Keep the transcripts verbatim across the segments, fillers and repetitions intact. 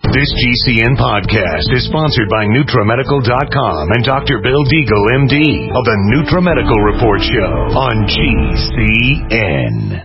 This G C N podcast is sponsored by NutraMedical dot com and Doctor Bill Deagle, M D, of the NutraMedical Report Show on G C N.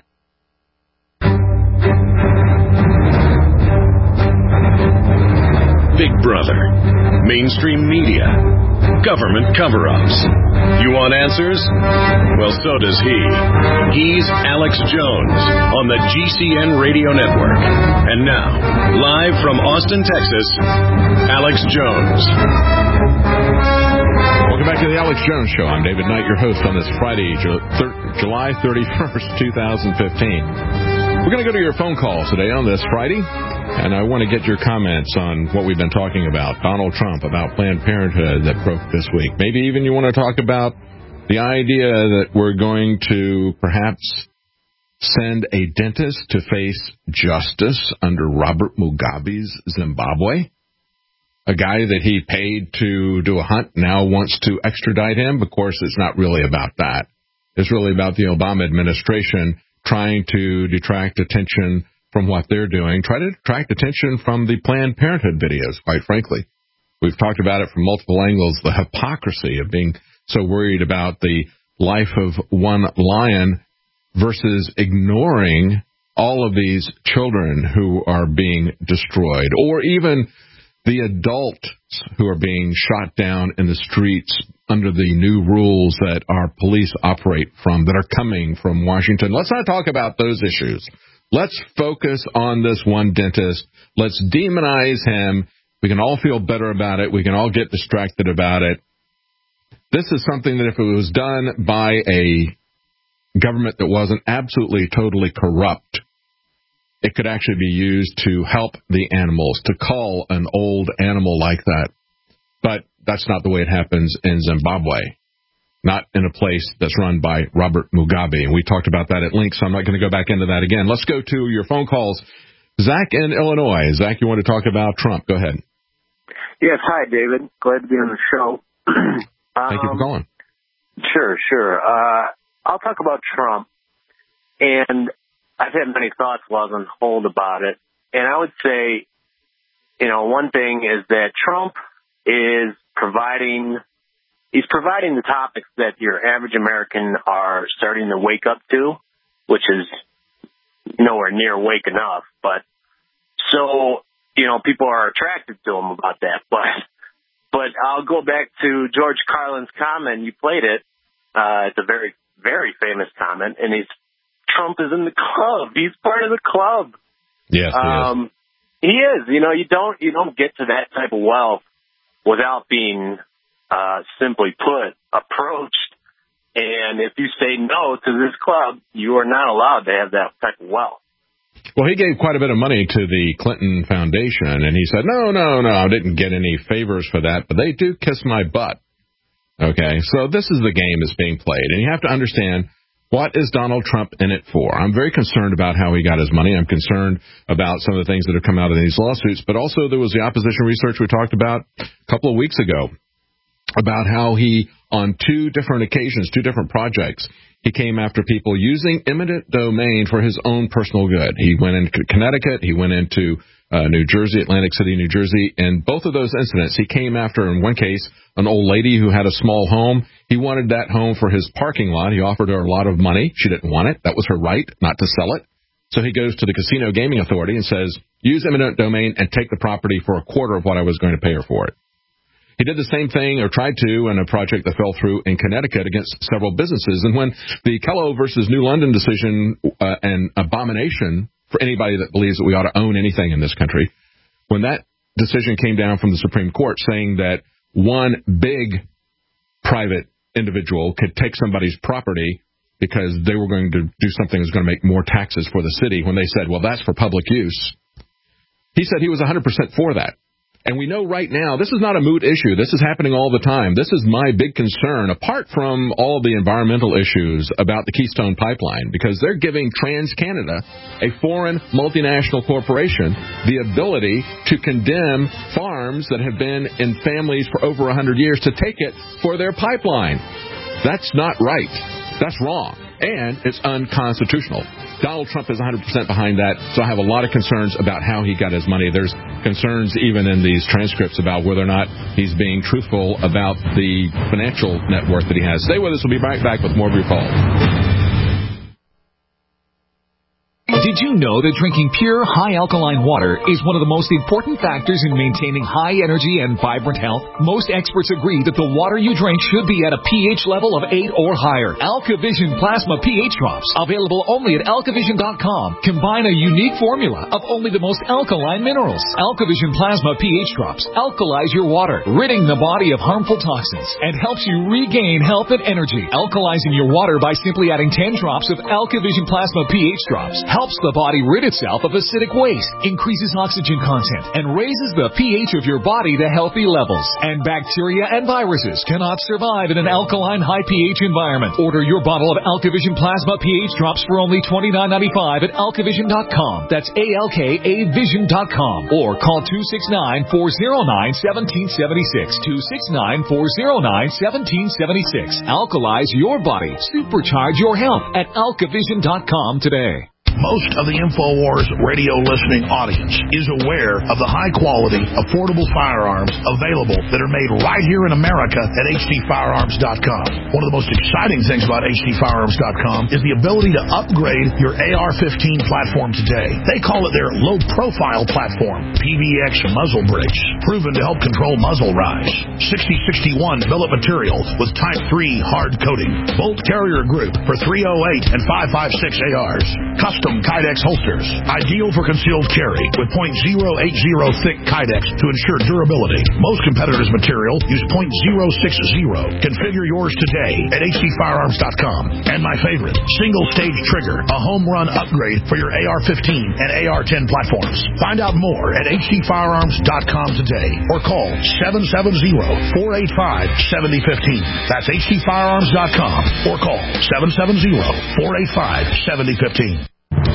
Big Brother, mainstream media, government cover-ups. You want answers? Well, so does he. He's Alex Jones on the G C N Radio Network. And now, live from Austin, Texas, Alex Jones. Welcome back to the Alex Jones Show. I'm David Knight, your host on this Friday, July thirty-first, twenty fifteen. We're going to go to your phone calls today on this Friday, and I want to get your comments on what we've been talking about. Donald Trump, about Planned Parenthood that broke this week. Maybe even you want to talk about the idea that we're going to perhaps send a dentist to face justice under Robert Mugabe's Zimbabwe. A guy that he paid to do a hunt now wants to extradite him. Of course, it's not really about that. It's really about the Obama administration trying to detract attention from what they're doing, try to detract attention from the Planned Parenthood videos, quite frankly. We've talked about it from multiple angles, the hypocrisy of being so worried about the life of one lion versus ignoring all of these children who are being destroyed, or even the adults who are being shot down in the streets under the new rules that our police operate from, that are coming from Washington. Let's not talk about those issues. Let's focus on this one dentist. Let's demonize him. We can all feel better about it. We can all get distracted about it. This is something that if it was done by a government that wasn't absolutely, totally corrupt, it could actually be used to help the animals, to call an old animal like that. But that's not the way it happens in Zimbabwe, not in a place that's run by Robert Mugabe. And we talked about that at length, so I'm not going to go back into that again. Let's go to your phone calls. Zach in Illinois. Zach, you want to talk about Trump? Go ahead. Yes, hi, David. Glad to be on the show. Thank you for calling. Sure, sure. Uh, I'll talk about Trump. And I've had many thoughts while I was on hold about it. And I would say, you know, one thing is that Trump is providing, he's providing the topics that your average American are starting to wake up to, which is nowhere near wake enough. But so, you know, people are attracted to him about that. But, but I'll go back to George Carlin's comment. You played it. Uh, it's a very, very famous comment. And he's, Trump is in the club. He's part of the club. Yes, um, he is. He is. You know, you don't, you don't get to that type of wealth without being, uh, simply put, approached. And if you say no to this club, you are not allowed to have that type of wealth. Well, he gave quite a bit of money to the Clinton Foundation, and he said, no, no, no, I didn't get any favors for that, but they do kiss my butt. Okay, so this is the game that's being played, and you have to understand, what is Donald Trump in it for? I'm very concerned about how he got his money. I'm concerned about some of the things that have come out of these lawsuits, but also there was the opposition research we talked about a couple of weeks ago about how he, on two different occasions, two different projects, he came after people using eminent domain for his own personal good. He went into Connecticut. He went into uh, New Jersey, Atlantic City, New Jersey. In both of those incidents, he came after, in one case, an old lady who had a small home. He wanted that home for his parking lot. He offered her a lot of money. She didn't want it. That was her right, not to sell it. So he goes to the Casino Gaming Authority and says, use eminent domain and take the property for a quarter of what I was going to pay her for it. He did the same thing, or tried to, in a project that fell through in Connecticut against several businesses. And when the Kello versus New London decision, uh, an abomination for anybody that believes that we ought to own anything in this country, when that decision came down from the Supreme Court saying that one big private individual could take somebody's property because they were going to do something that was going to make more taxes for the city, when they said, well, that's for public use, he said he was one hundred percent for that. And we know right now, this is not a moot issue. This is happening all the time. This is my big concern, apart from all the environmental issues about the Keystone Pipeline, because they're giving TransCanada, a foreign multinational corporation, the ability to condemn farms that have been in families for over one hundred years to take it for their pipeline. That's not right. That's wrong. And it's unconstitutional. Donald Trump is one hundred percent behind that, so I have a lot of concerns about how he got his money. There's concerns even in these transcripts about whether or not he's being truthful about the financial net worth that he has. Stay with us. We'll be right back with more of your calls. Did you know that drinking pure, high-alkaline water is one of the most important factors in maintaining high energy and vibrant health? Most experts agree that the water you drink should be at a pH level of eight or higher. AlkaVision Plasma pH Drops, available only at alkavision dot com, combine a unique formula of only the most alkaline minerals. AlkaVision Plasma pH Drops alkalize your water, ridding the body of harmful toxins, and helps you regain health and energy. Alkalizing your water by simply adding ten drops of AlkaVision Plasma pH Drops helps the body rid itself of acidic waste, increases oxygen content, and raises the pH of your body to healthy levels. And bacteria and viruses cannot survive in an alkaline high pH environment. Order your bottle of AlkaVision Plasma pH Drops for only twenty-nine ninety-five at alkavision dot com. That's A L K A vision dot com. Or call two six nine, four oh nine, one seven seven six. two six nine, four oh nine, one seven seven six. Alkalize your body. Supercharge your health at alkavision dot com today. Most of the InfoWars radio listening audience is aware of the high-quality, affordable firearms available that are made right here in America at H D firearms dot com. One of the most exciting things about H D firearms dot com is the ability to upgrade your A R fifteen platform today. They call it their low-profile platform, P V X muzzle brakes, proven to help control muzzle rise. sixty sixty-one billet material with Type three hard coating. Bolt carrier group for three oh eight and five five six A Rs. Custom Kydex holsters, ideal for concealed carry with point zero eight zero thick Kydex to ensure durability. Most competitors' material use point zero six zero. Configure yours today at H D firearms dot com. And my favorite, single stage trigger, a home run upgrade for your A R fifteen and A R ten platforms. Find out more at H D firearms dot com today or call seven seven zero, four eight five, seven oh one five. That's H D firearms dot com or call seven seven zero, four eight five, seven oh one five.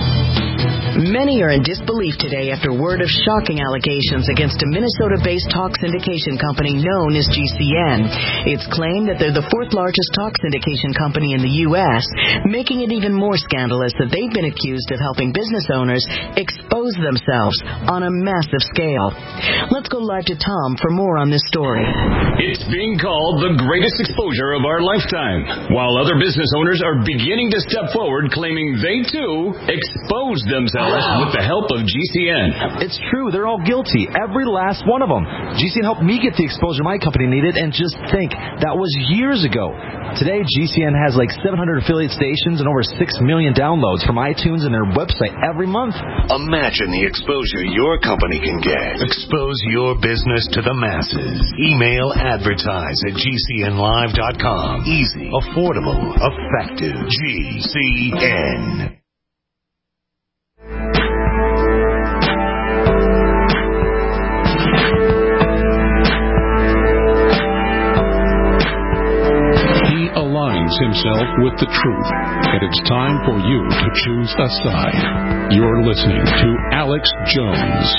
Many are in disbelief today after word of shocking allegations against a Minnesota-based talk syndication company known as G C N. It's claimed that they're the fourth largest talk syndication company in the U S, making it even more scandalous that they've been accused of helping business owners expose themselves on a massive scale. Let's go live to Tom for more on this story. It's being called the greatest exposure of our lifetime, while other business owners are beginning to step forward claiming they, too, exposed themselves with the help of G C N. It's true. They're all guilty. Every last one of them. G C N helped me get the exposure my company needed, and just think, that was years ago. Today, G C N has like seven hundred affiliate stations and over six million downloads from iTunes and their website every month. Imagine the exposure your company can get. Expose your business to the masses. Email advertise at G C N live dot com. Easy, affordable, effective. G C N. Himself with the truth, and it's time for you to choose a side. You're listening to Alex Jones.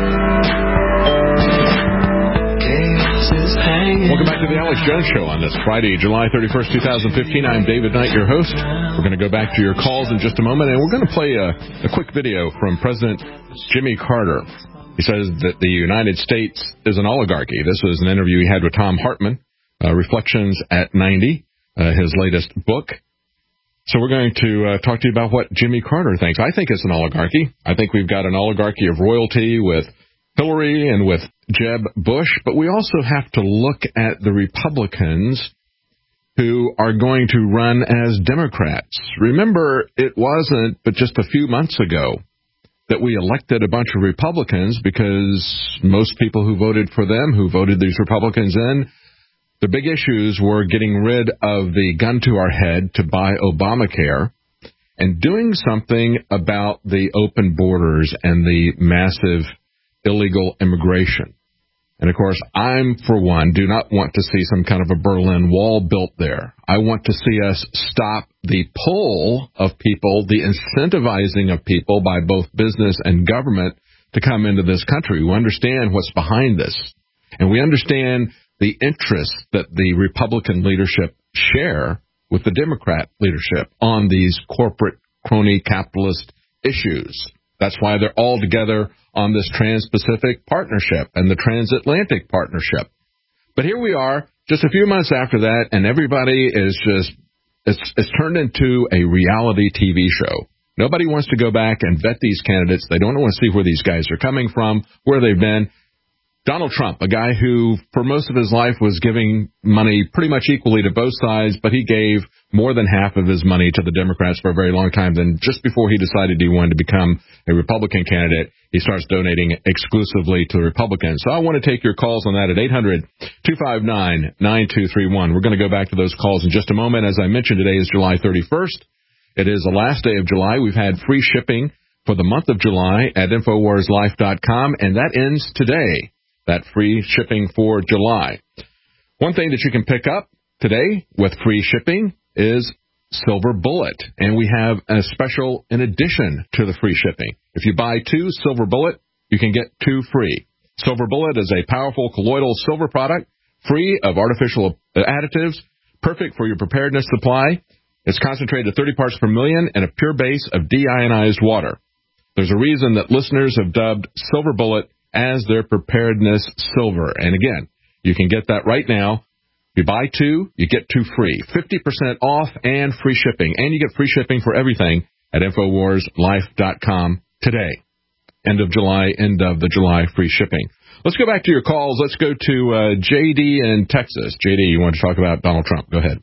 Welcome back to the Alex Jones Show on this Friday, July thirty-first, twenty fifteen. I'm David Knight, your host. We're going to go back to your calls in just a moment, and we're going to play a, a quick video from President Jimmy Carter. He says that the United States is an oligarchy. This was an interview he had with Thom Hartmann, uh, Reflections at ninety. Uh, his latest book. So we're going to uh, talk to you about what Jimmy Carter thinks. I think it's an oligarchy. I think we've got an oligarchy of royalty with Hillary and with Jeb Bush, but we also have to look at the Republicans who are going to run as Democrats. Remember, it wasn't but just a few months ago that we elected a bunch of Republicans because most people who voted for them, who voted these Republicans in, the big issues were getting rid of the gun to our head to buy Obamacare and doing something about the open borders and the massive illegal immigration. And, of course, I'm, for one, do not want to see some kind of a Berlin Wall built there. I want to see us stop the pull of people, the incentivizing of people by both business and government to come into this country. We understand what's behind this. And we understand the interests that the Republican leadership share with the Democrat leadership on these corporate crony capitalist issues. That's why they're all together on this Trans-Pacific Partnership and the Transatlantic Partnership. But here we are, just a few months after that, and everybody is just, it's, it's turned into a reality T V show. Nobody wants to go back and vet these candidates. They don't want to see where these guys are coming from, where they've been. Donald Trump, a guy who for most of his life was giving money pretty much equally to both sides, but he gave more than half of his money to the Democrats for a very long time. Then just before he decided he wanted to become a Republican candidate, he starts donating exclusively to the Republicans. So I want to take your calls on that at eight hundred, two five nine, nine two three one. We're going to go back to those calls in just a moment. As I mentioned, today is July thirty-first. It is the last day of July. We've had free shipping for the month of July at Infowars Life dot com, and that ends today. That free shipping for July. One thing that you can pick up today with free shipping is Silver Bullet, and we have a special in addition to the free shipping. If you buy two Silver Bullet, you can get two free. Silver Bullet is a powerful colloidal silver product, free of artificial additives, perfect for your preparedness supply. It's concentrated at thirty parts per million and a pure base of deionized water. There's a reason that listeners have dubbed Silver Bullet as their preparedness silver. And again, you can get that right now. If you buy two, you get two free. fifty percent off and free shipping. And you get free shipping for everything at Infowars Life dot com today. End of July, end of the July free shipping. Let's go back to your calls. Let's go to uh, J D in Texas. J D, you want to talk about Donald Trump. Go ahead.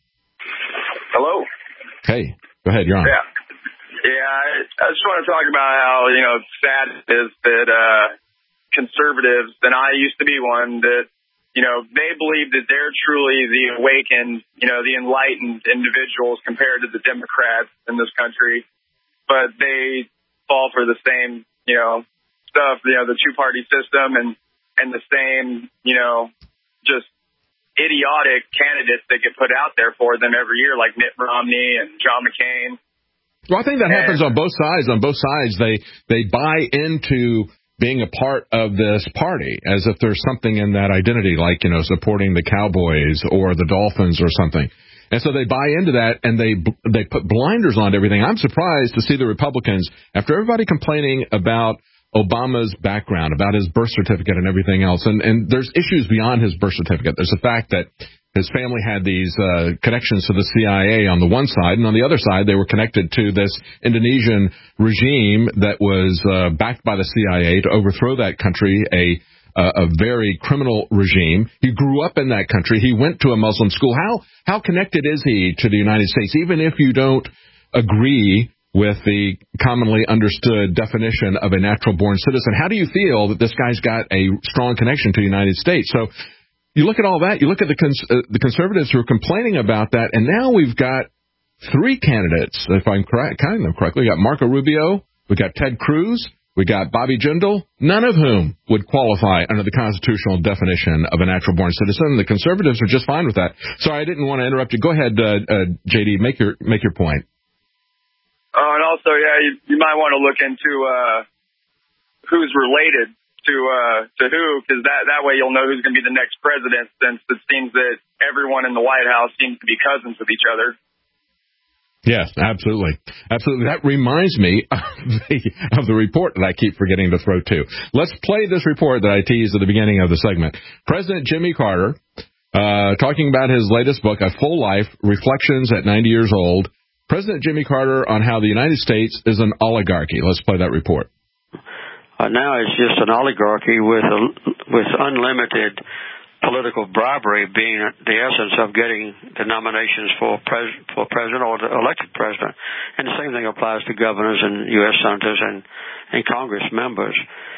Hello. Hey, go ahead. You're on. Yeah. Yeah, I, I just want to talk about how, you know, sad it is that, uh, conservatives, and I used to be one, that, you know, they believe that they're truly the awakened, you know, the enlightened individuals compared to the Democrats in this country. But they fall for the same, you know, stuff, you know, the two-party system and, and the same, you know, just idiotic candidates that get put out there for them every year, like Mitt Romney and John McCain. Well, I think that happens on both sides. On both sides, they they buy into being a part of this party as if there's something in that identity, like, you know, supporting the Cowboys or the Dolphins or something. And so they buy into that, and they they put blinders on everything. I'm surprised to see the Republicans, after everybody complaining about Obama's background, about his birth certificate and everything else, and, and there's issues beyond his birth certificate. There's the fact that his family had these uh, connections to the C I A on the one side, and on the other side, they were connected to this Indonesian regime that was uh, backed by the C I A to overthrow that country, a uh, a very criminal regime. He grew up in that country. He went to a Muslim school. How how connected is he to the United States, even if you don't agree with the commonly understood definition of a natural-born citizen? How do you feel that this guy's got a strong connection to the United States? So you look at all that, you look at the cons- uh, the conservatives who are complaining about that, and now we've got three candidates, if I'm correct, counting them correctly. We got Marco Rubio, we got Ted Cruz, we got Bobby Jindal, none of whom would qualify under the constitutional definition of a natural-born citizen. The conservatives are just fine with that. Sorry, I didn't want to interrupt you. Go ahead, uh, uh, J D, make your make your point. Oh, and also, yeah, you, you might want to look into uh, who's related to uh, to who, because that, that way you'll know who's going to be the next president, since it seems that everyone in the White House seems to be cousins with each other. Yes, absolutely. Absolutely. That reminds me of the, of the report that I keep forgetting to throw to. Let's play this report that I teased at the beginning of the segment. President Jimmy Carter, uh, talking about his latest book, A Full Life, Reflections at ninety years old. President Jimmy Carter on how the United States is an oligarchy. Let's play that report. Uh, now it's just an oligarchy with a, with unlimited political bribery being the essence of getting the nominations for pres- for president or the elected president. And the same thing applies to governors and U S senators and, and Congress members.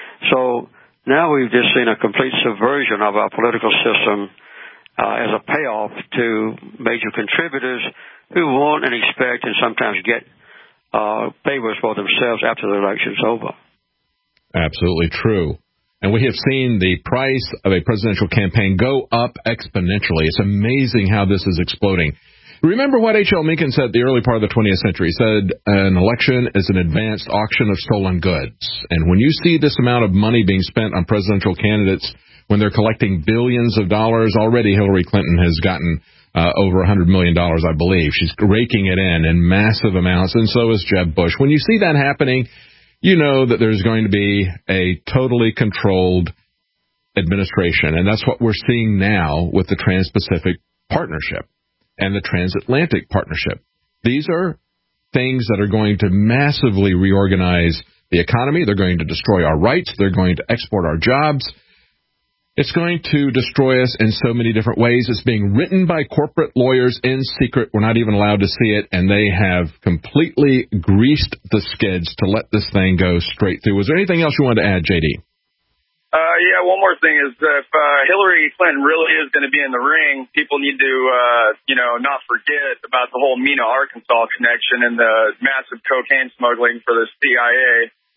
So now we've just seen a complete subversion of our political system uh, as a payoff to major contributors who want and expect and sometimes get uh, favors for themselves after the election's over. Absolutely true. And we have seen the price of a presidential campaign go up exponentially. It's amazing how this is exploding. Remember what H L Mencken said at the early part of the twentieth century. He said an election is an advanced auction of stolen goods. And when you see this amount of money being spent on presidential candidates when they're collecting billions of dollars. Already Hillary Clinton has gotten uh, over one hundred million dollars, I believe. She's raking it in in massive amounts, and so is Jeb Bush. When you see that happening, you know that there's going to be a totally controlled administration, and that's what we're seeing now with the Trans-Pacific Partnership and the Transatlantic Partnership. These are things that are going to massively reorganize the economy. They're going to destroy our rights. They're going to export our jobs. It's going to destroy us in so many different ways. It's being written by corporate lawyers in secret. We're not even allowed to see it, and they have completely greased the skids to let this thing go straight through. Was there anything else you wanted to add, J D? Uh, yeah, one more thing is if uh, Hillary Clinton really is going to be in the ring, people need to, uh, you know, not forget about the whole Mena, Arkansas connection and the massive cocaine smuggling for the C I A.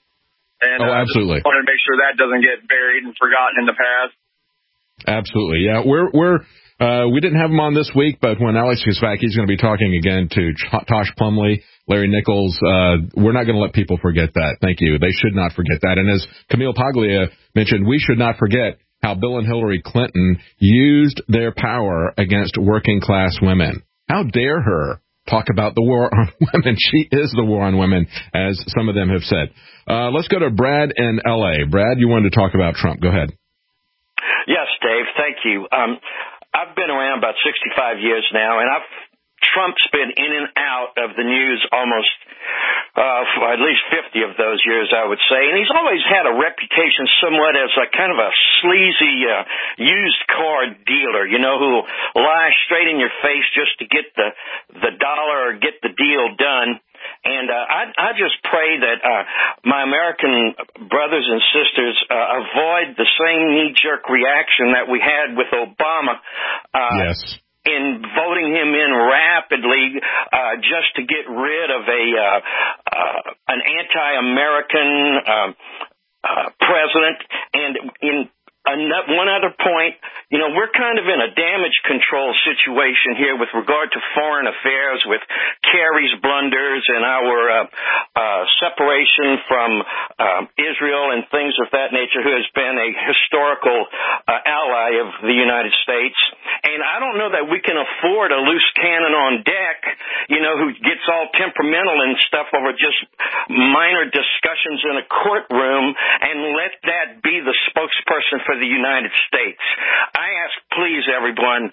And oh, uh, absolutely. just wanted to make sure that doesn't get buried and forgotten in the past. Absolutely, yeah. We're we're uh, we didn't have him on this week, but when Alex gets back, he's going to be talking again to Ch- Tosh Plumley, Larry Nichols. Uh, we're not going to let people forget that. Thank you. They should not forget that. And as Camille Paglia mentioned, we should not forget how Bill and Hillary Clinton used their power against working class women. How dare her talk about the war on women? She is the war on women, as some of them have said. Uh, let's go to Brad in L A. Brad, you wanted to talk about Trump. Go ahead. Yes, Dave, thank you. Um, I've been around about sixty-five years now, and I've Trump's been in and out of the news almost uh, for at least fifty of those years, I would say. And he's always had a reputation somewhat as a kind of a sleazy uh, used car dealer, you know, who will lie straight in your face just to get the, the dollar or get the deal done. And uh, I, I just pray that uh, my American brothers and sisters uh, avoid the same knee-jerk reaction that we had with Obama. Uh, yes. In voting him in rapidly uh, just to get rid of a uh, uh, an anti-American uh, uh, president. And in another, one other point, you know, we're kind of in a damage control situation here with regard to foreign affairs, with Kerry's blunders and our uh, uh, separation from uh, Israel and things of that nature, who has been a historical uh, ally of the United States. And I don't know that we can afford a loose cannon on deck, you know, who gets all temperamental and stuff over just minor discussions in a courtroom and let that be the spokesperson for the United States. I ask, please, everyone,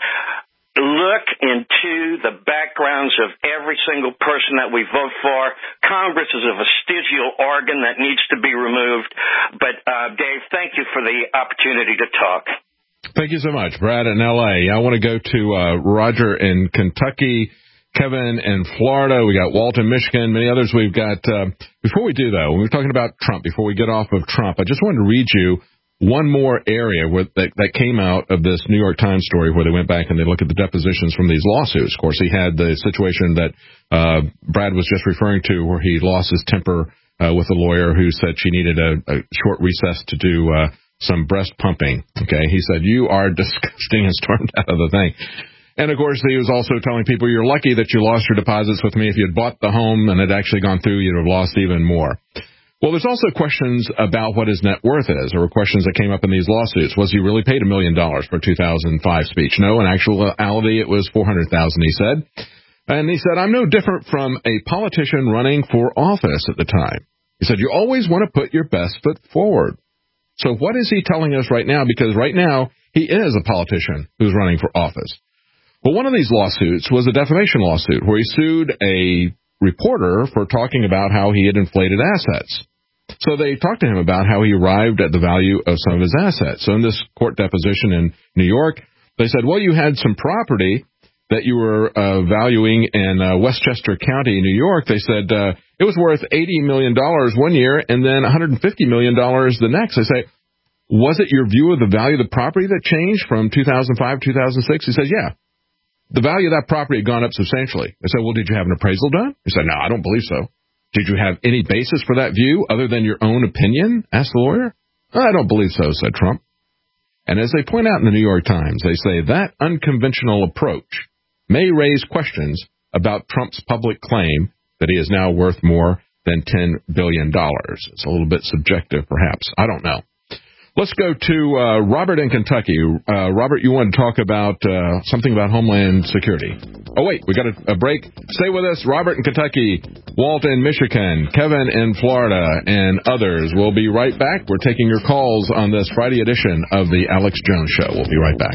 look into the backgrounds of every single person that we vote for. Congress is a vestigial organ that needs to be removed. But, uh, Dave, thank you for the opportunity to talk. Thank you so much, Brad in L A. I want to go to uh, Roger in Kentucky, Kevin in Florida. We got Walt in Michigan, many others we've got. Uh, before we do, though, when we're talking about Trump, before we get off of Trump, I just wanted to read you one more area where, that, that came out of this New York Times story where they went back and they looked at the depositions from these lawsuits. Of course, he had the situation that uh, Brad was just referring to where he lost his temper uh, with a lawyer who said she needed a, a short recess to do uh, some breast pumping. Okay, he said, "You are disgusting," and stormed out of the thing. And, of course, he was also telling people, "You're lucky that you lost your deposits with me. If you had bought the home and it actually gone through, you'd have lost even more." Well, there's also questions about what his net worth is. There were questions that came up in these lawsuits. Was he really paid a million dollars for a two thousand five speech? No, in actuality, it was four hundred thousand dollars, he said. And he said, "I'm no different from a politician running for office at the time." He said, "You always want to put your best foot forward." So what is he telling us right now? Because right now, he is a politician who's running for office. Well, one of these lawsuits was a defamation lawsuit where he sued a reporter for talking about how he had inflated assets. So they talked to him about how he arrived at the value of some of his assets. So in this court deposition in New York, they said, "Well, you had some property that you were uh, valuing in uh, Westchester County, New York." They said uh, it was worth eighty million dollars one year and then one hundred fifty million dollars the next. They say, "Was it your view of the value of the property that changed from two thousand five to two thousand six? He says, "Yeah. The value of that property had gone up substantially." They said, "Well, did you have an appraisal done?" He said, "No, I don't believe so." "Did you have any basis for that view other than your own opinion?" asked the lawyer. "I don't believe so," said Trump. And as they point out in the New York Times, they say that unconventional approach may raise questions about Trump's public claim that he is now worth more than ten billion dollars. It's a little bit subjective, perhaps. I don't know. Let's go to uh, Robert in Kentucky. Uh, Robert, you want to talk about uh, something about Homeland Security. Oh, wait, we got a, a break. Stay with us. Robert in Kentucky, Walt in Michigan, Kevin in Florida, and others. We'll be right back. We're taking your calls on this Friday edition of the Alex Jones Show. We'll be right back.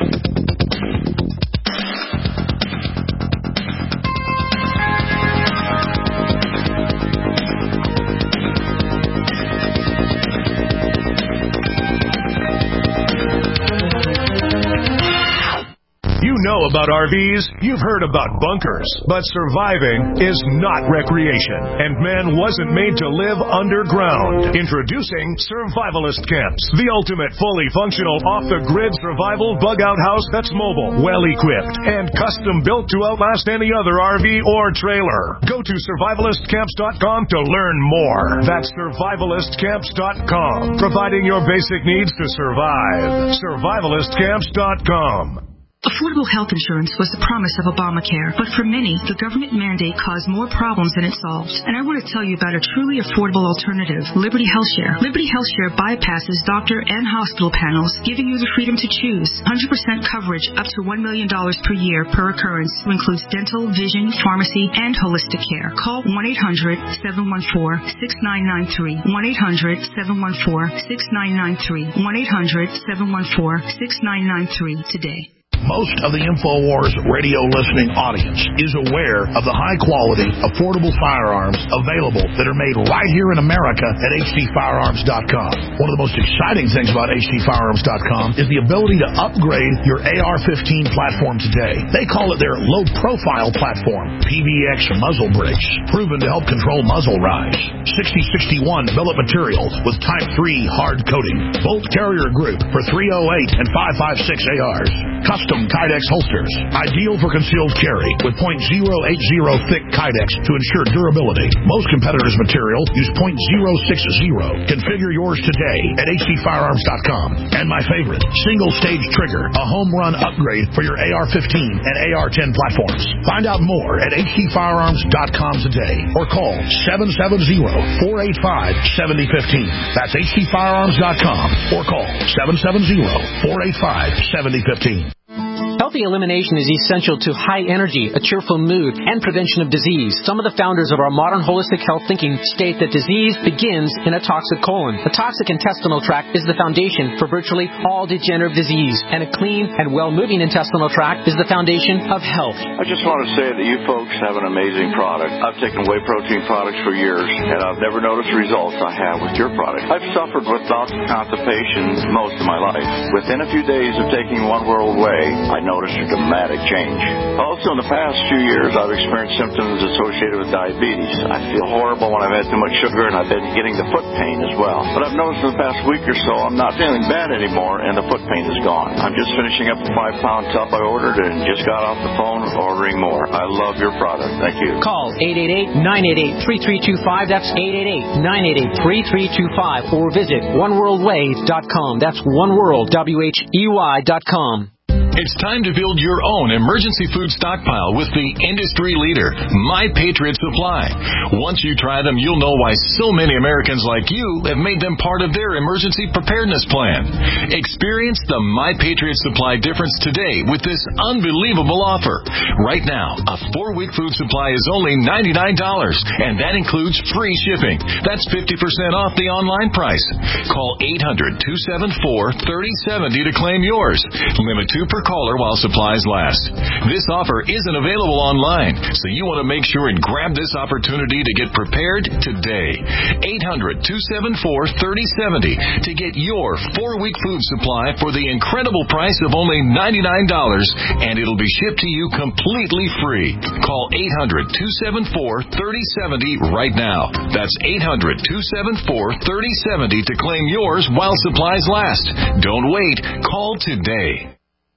You know about R Vs, you've heard about bunkers, but surviving is not recreation, and man wasn't made to live underground. Introducing Survivalist Camps, the ultimate fully functional off-the-grid survival bug-out house that's mobile, well-equipped, and custom-built to outlast any other R V or trailer. Go to survivalist camps dot com to learn more. That's survivalist camps dot com, providing your basic needs to survive. survivalist camps dot com. Affordable health insurance was the promise of Obamacare, but for many, the government mandate caused more problems than it solved. And I want to tell you about a truly affordable alternative, Liberty HealthShare. Liberty HealthShare bypasses doctor and hospital panels, giving you the freedom to choose. one hundred percent coverage up to one million dollars per year per occurrence, which includes dental, vision, pharmacy, and holistic care. Call one eight hundred seven one four six nine nine three. one eight hundred seven one four six nine nine three. one eight hundred seven one four six nine nine three today. Most of the InfoWars radio listening audience is aware of the high-quality, affordable firearms available that are made right here in America at H D firearms dot com. One of the most exciting things about H D firearms dot com is the ability to upgrade your A R fifteen platform today. They call it their low-profile platform, P V X muzzle brakes, proven to help control muzzle rise. sixty sixty-one billet material with Type three hard coating. Bolt carrier group for three oh eight and five five six A Rs. Custom Kydex holsters, ideal for concealed carry with point zero eight zero thick Kydex to ensure durability. Most competitors' material use point zero six zero. Configure yours today at H D firearms dot com. And my favorite, single stage trigger, a home run upgrade for your A R fifteen and A R ten platforms. Find out more at H D firearms dot com today or call seven seven zero four eight five seven zero one five. That's H D firearms dot com or call seven seven zero four eight five seven zero one five. Healthy elimination is essential to high energy, a cheerful mood, and prevention of disease. Some of the founders of our modern holistic health thinking state that disease begins in a toxic colon. A toxic intestinal tract is the foundation for virtually all degenerative disease, and a clean and well-moving intestinal tract is the foundation of health. I just want to say that you folks have an amazing product. I've taken whey protein products for years, and I've never noticed results I have with your product. I've suffered with bouts of constipation most of my life. Within a few days of taking One World Whey, I noticed a dramatic change. Also, in the past few years, I've experienced symptoms associated with diabetes. I feel horrible when I've had too much sugar, and I've been getting the foot pain as well. But I've noticed in the past week or so, I'm not feeling bad anymore, and the foot pain is gone. I'm just finishing up the five-pound tub I ordered and just got off the phone ordering more. I love your product. Thank you. Call eight eight eight, nine eight eight, three three two five. That's eight eight eight, nine eight eight, three three two five. Or visit one world whey dot com. That's oneworld, W H E Y dot com. It's time to build your own emergency food stockpile with the industry leader, My Patriot Supply. Once you try them, you'll know why so many Americans like you have made them part of their emergency preparedness plan. Experience the My Patriot Supply difference today with this unbelievable offer. Right now, a four-week food supply is only ninety-nine dollars, and that includes free shipping. That's fifty percent off the online price. Call eight hundred, two seven four, three oh seven oh to claim yours. Limit two per caller while supplies last. This offer isn't available online, so you want to make sure and grab this opportunity to get prepared today. eight hundred, two seven four, three oh seven oh to get your four-week food supply for the incredible price of only ninety-nine dollars, and it'll be shipped to you completely free. Call eight hundred, two seven four, three oh seven oh right now. That's eight hundred, two seven four, three oh seven oh to claim yours while supplies last. Don't wait. Call today.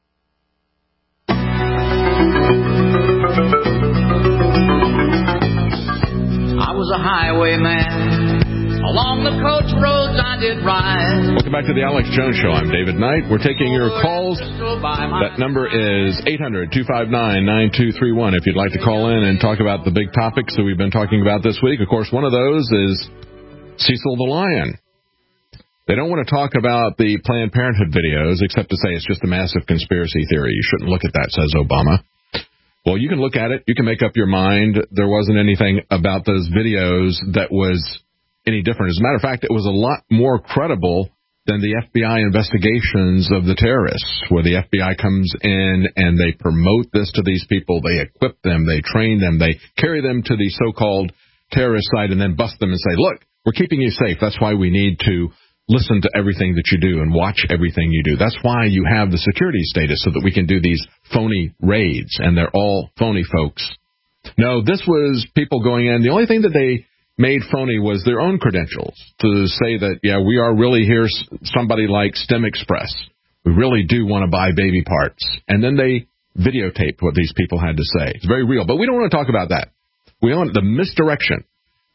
I was a highwayman. Along the coach roads I did ride. Welcome back to the Alex Jones Show. I'm David Knight. We're taking your calls. That number is eight hundred, two five nine, nine two three one if you'd like to call in and talk about the big topics that we've been talking about this week. Of course, one of those is Cecil the Lion. They don't want to talk about the Planned Parenthood videos, except to say it's just a massive conspiracy theory. You shouldn't look at that, says Obama. Well, you can look at it. You can make up your mind. There wasn't anything about those videos that was any different. As a matter of fact, it was a lot more credible than the F B I investigations of the terrorists, where the F B I comes in and they promote this to these people. They equip them. They train them. They carry them to the so-called terrorist site and then bust them and say, look, we're keeping you safe. That's why we need to listen to everything that you do and watch everything you do. That's why you have the security status, so that we can do these phony raids, and they're all phony folks. No, this was people going in. The only thing that they made phony was their own credentials, to say that, yeah, we are really here, somebody like STEM Express. We really do want to buy baby parts. And then they videotaped what these people had to say. It's very real. But we don't want to talk about that. We want the misdirection.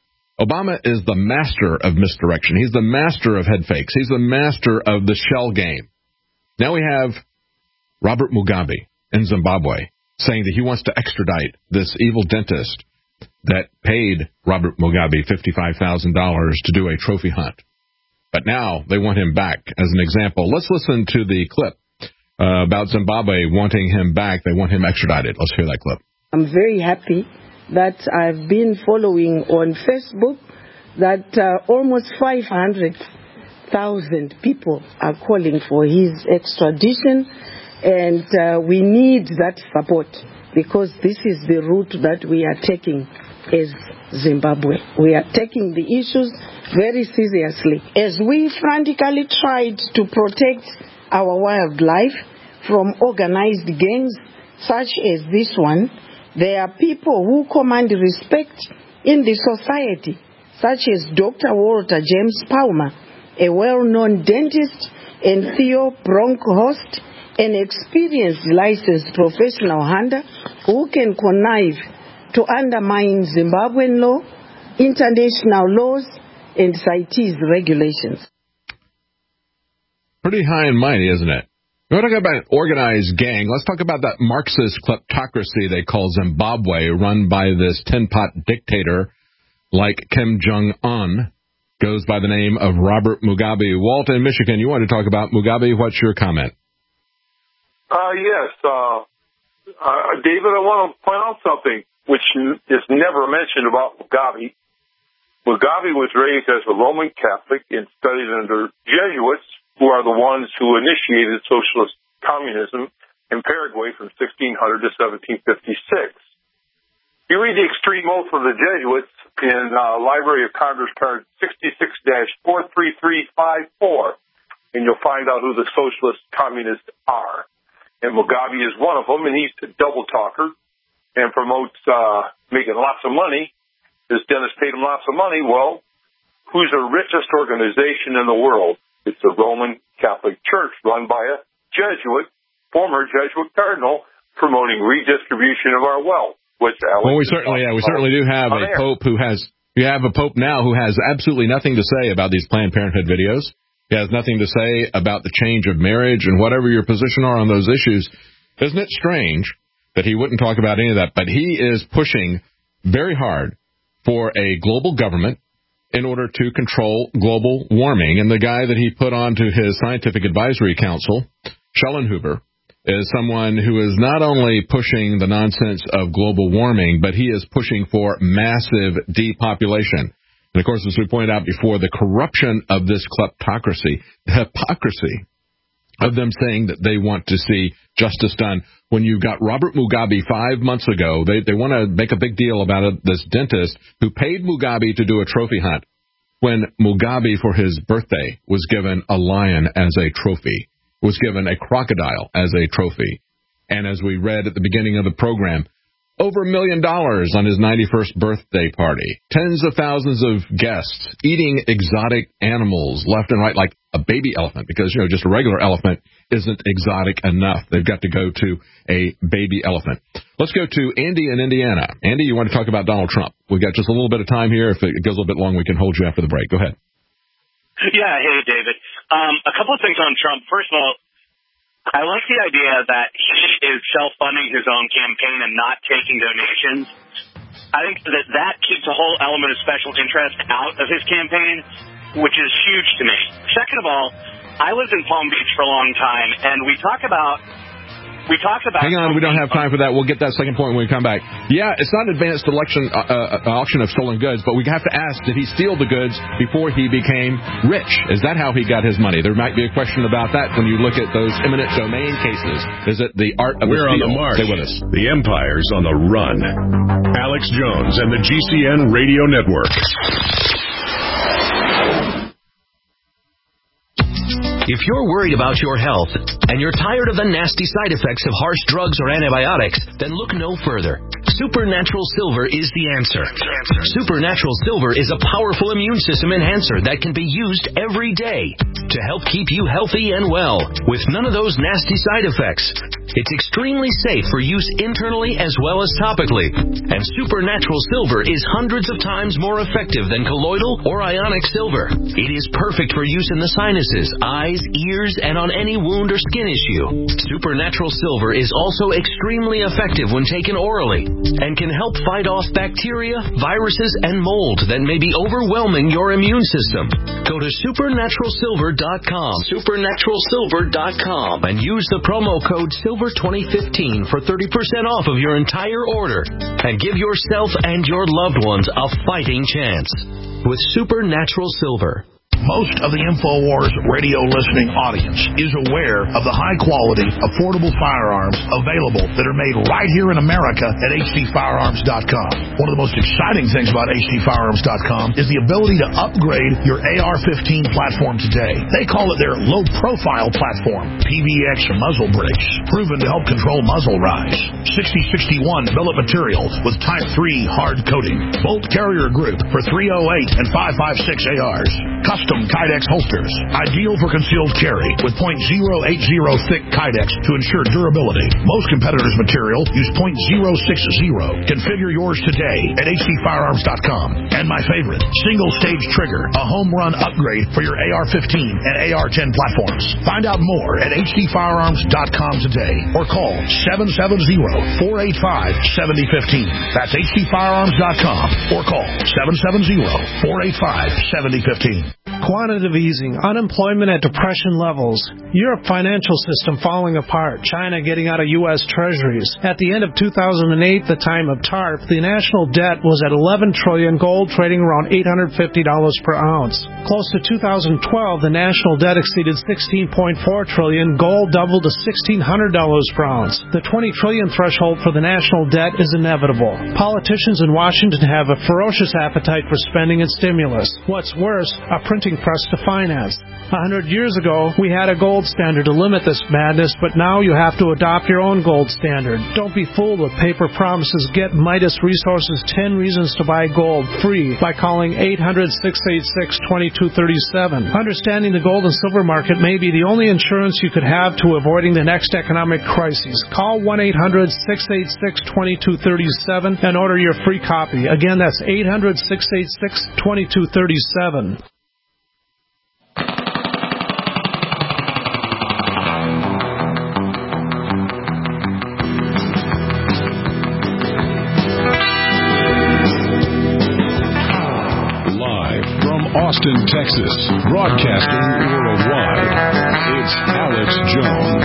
Obama is the master of misdirection. He's the master of head fakes. He's the master of the shell game. Now we have Robert Mugabe in Zimbabwe saying that he wants to extradite this evil dentist that paid Robert Mugabe fifty-five thousand dollars to do a trophy hunt. But now they want him back as an example. Let's listen to the clip uh, about Zimbabwe wanting him back. They want him extradited. Let's hear that clip. I'm very happy that I've been following on Facebook that uh, almost five hundred thousand people are calling for his extradition, and uh, we need that support, because this is the route that we are taking as Zimbabwe. We are taking the issues very seriously. As we frantically tried to protect our wildlife from organized gangs such as this one, there are people who command respect in the society, such as Doctor Walter James Palmer, a well-known dentist, and Theo Bronkhorst, an experienced licensed professional hunter who can connive to undermine Zimbabwean law, international laws, and CITES regulations. Pretty high and mighty, isn't it? We're talking about an organized gang. Let's talk about that Marxist kleptocracy they call Zimbabwe, run by this tin-pot dictator like Kim Jong-un, goes by the name of Robert Mugabe. Walt in Michigan, you want to talk about Mugabe. What's your comment? Uh, yes, uh, uh, David, I want to point out something which is never mentioned about Mugabe. Mugabe was raised as a Roman Catholic and studied under Jesuits, who are the ones who initiated socialist communism in Paraguay from sixteen hundred to seventeen fifty-six. You read the extreme oath of the Jesuits in uh, Library of Congress card sixty-six dash four three three five four, and you'll find out who the socialist communists are. And Mugabe is one of them, and he's a double talker and promotes uh, making lots of money. This dentist paid him lots of money. Well, who's the richest organization in the world? It's the Roman Catholic Church, run by a Jesuit, former Jesuit cardinal, promoting redistribution of our wealth. Which Alex well, we certainly, yeah, we certainly do have a pope who has. You have a pope now who has absolutely nothing to say about these Planned Parenthood videos. He has nothing to say about the change of marriage and whatever your position are on those issues. Isn't it strange that he wouldn't talk about any of that? But he is pushing very hard for a global government in order to control global warming. And the guy that he put onto his scientific advisory council, Schellenhuber, is someone who is not only pushing the nonsense of global warming, but he is pushing for massive depopulation. And, of course, as we pointed out before, the corruption of this kleptocracy, the hypocrisy of them saying that they want to see justice done. When you got Robert Mugabe five months ago, they, they want to make a big deal about it, this dentist who paid Mugabe to do a trophy hunt, when Mugabe, for his birthday, was given a lion as a trophy, was given a crocodile as a trophy. And as we read at the beginning of the program, over a million dollars on his ninety-first birthday party. Tens of thousands of guests eating exotic animals left and right, like a baby elephant, because, you know, just a regular elephant isn't exotic enough. They've got to go to a baby elephant. Let's go to Andy in Indiana. Andy, you want to talk about Donald Trump? We've got just a little bit of time here. If it goes a little bit long, we can hold you after the break. Go ahead. Yeah, hey, David. Um, a couple of things on Trump. First of all, I like the idea that he is self-funding his own campaign and not taking donations. I think that that keeps a whole element of special interest out of his campaign. which is huge to me. Second of all, I lived in Palm Beach for a long time, and we talk about we talk about. Hang on, we don't have time for that. We'll get that second point when we come back. Yeah, it's not an advanced election uh, uh, auction of stolen goods, but we have to ask: did he steal the goods before he became rich? Is that how he got his money? There might be a question about that when you look at those eminent domain cases. Is it the art of We're the steal? on the march. Stay with us. The empire's on the run. Alex Jones and the G C N Radio Network. If you're worried about your health and you're tired of the nasty side effects of harsh drugs or antibiotics, then look no further. Supernatural Silver is the answer. Supernatural Silver is a powerful immune system enhancer that can be used every day to help keep you healthy and well with none of those nasty side effects. It's extremely safe for use internally as well as topically. And Supernatural Silver is hundreds of times more effective than colloidal or ionic silver. It is perfect for use in the sinuses, eyes, ears, and on any wound or skin issue. Supernatural Silver is also extremely effective when taken orally and can help fight off bacteria, viruses, and mold that may be overwhelming your immune system. Go to supernatural silver dot com, supernatural silver dot com, and use the promo code silver twenty fifteen for thirty percent off of your entire order and give yourself and your loved ones a fighting chance with Supernatural Silver. Most of the InfoWars radio listening audience is aware of the high-quality, affordable firearms available that are made right here in America at H D firearms dot com. One of the most exciting things about H D firearms dot com is the ability to upgrade your A R fifteen platform today. They call it their low-profile platform, P V X muzzle brakes, proven to help control muzzle rise. sixty sixty-one billet material with Type three hard coating, bolt carrier group for three oh eight and five five six A Rs. Custom Kydex holsters, ideal for concealed carry with point zero eight zero thick Kydex to ensure durability. Most competitors' material use point zero six zero. Configure yours today at H D firearms dot com. And my favorite, single stage trigger, a home run upgrade for your A R fifteen and A R ten platforms. Find out more at H D firearms dot com today or call seven seven zero, four eight five, seven zero one five. That's H D firearms dot com or call seven seven zero, four eight five, seven zero one five. Quantitative easing, unemployment at depression levels, Europe financial system falling apart, China getting out of U S treasuries. At the end of two thousand eight, the time of TARP, the national debt was at eleven trillion dollars, gold trading around eight hundred fifty dollars per ounce. Close to two thousand twelve, the national debt exceeded sixteen point four trillion dollars, gold doubled to sixteen hundred dollars per ounce. The twenty trillion dollars threshold for the national debt is inevitable. Politicians in Washington have a ferocious appetite for spending and stimulus. What's worse, a printing press to finance. A hundred years ago, we had a gold standard to limit this madness, but now you have to adopt your own gold standard. Don't be fooled with paper promises. Get Midas Resources ten Reasons to Buy Gold free by calling eight hundred, six eight six, two two three seven. Understanding the gold and silver market may be the only insurance you could have to avoiding the next economic crisis. Call one eight hundred, six eight six, two two three seven and order your free copy. Again, that's eight hundred, six eight six, two two three seven. Austin, Texas, broadcasting worldwide. It's Alex Jones.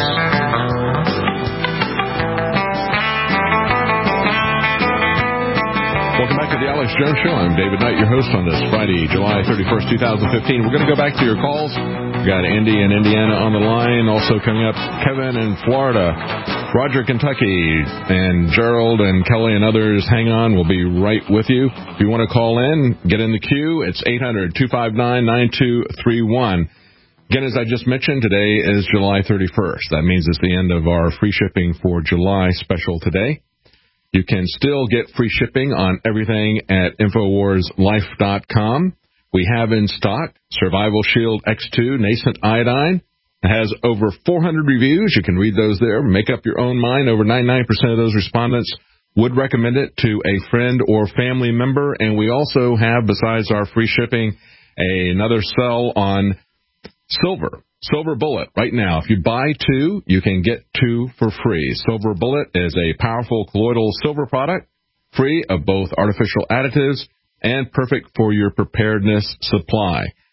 Welcome back to the Alex Jones Show. I'm David Knight, your host on this Friday, July thirty-first, twenty fifteen. We're going to go back to your calls. We've got Andy in Indiana on the line. Also coming up, Kevin in Florida, Roger, Kentucky, and Gerald and Kelly and others. Hang on. We'll be right with you. If you want to call in, get in the queue. It's eight hundred, two five nine, nine two three one. Again, as I just mentioned, today is July thirty-first. That means it's the end of our free shipping for July special today. You can still get free shipping on everything at infowars life dot com. We have in stock Survival Shield X two Nascent Iodine. It has over four hundred reviews. You can read those there. Make up your own mind. Over ninety-nine percent of those respondents would recommend it to a friend or family member. And we also have, besides our free shipping, another sell on silver. Silver Bullet. Right now, if you buy two, you can get two for free. Silver Bullet is a powerful colloidal silver product, free of both artificial additives and perfect for your preparedness supply.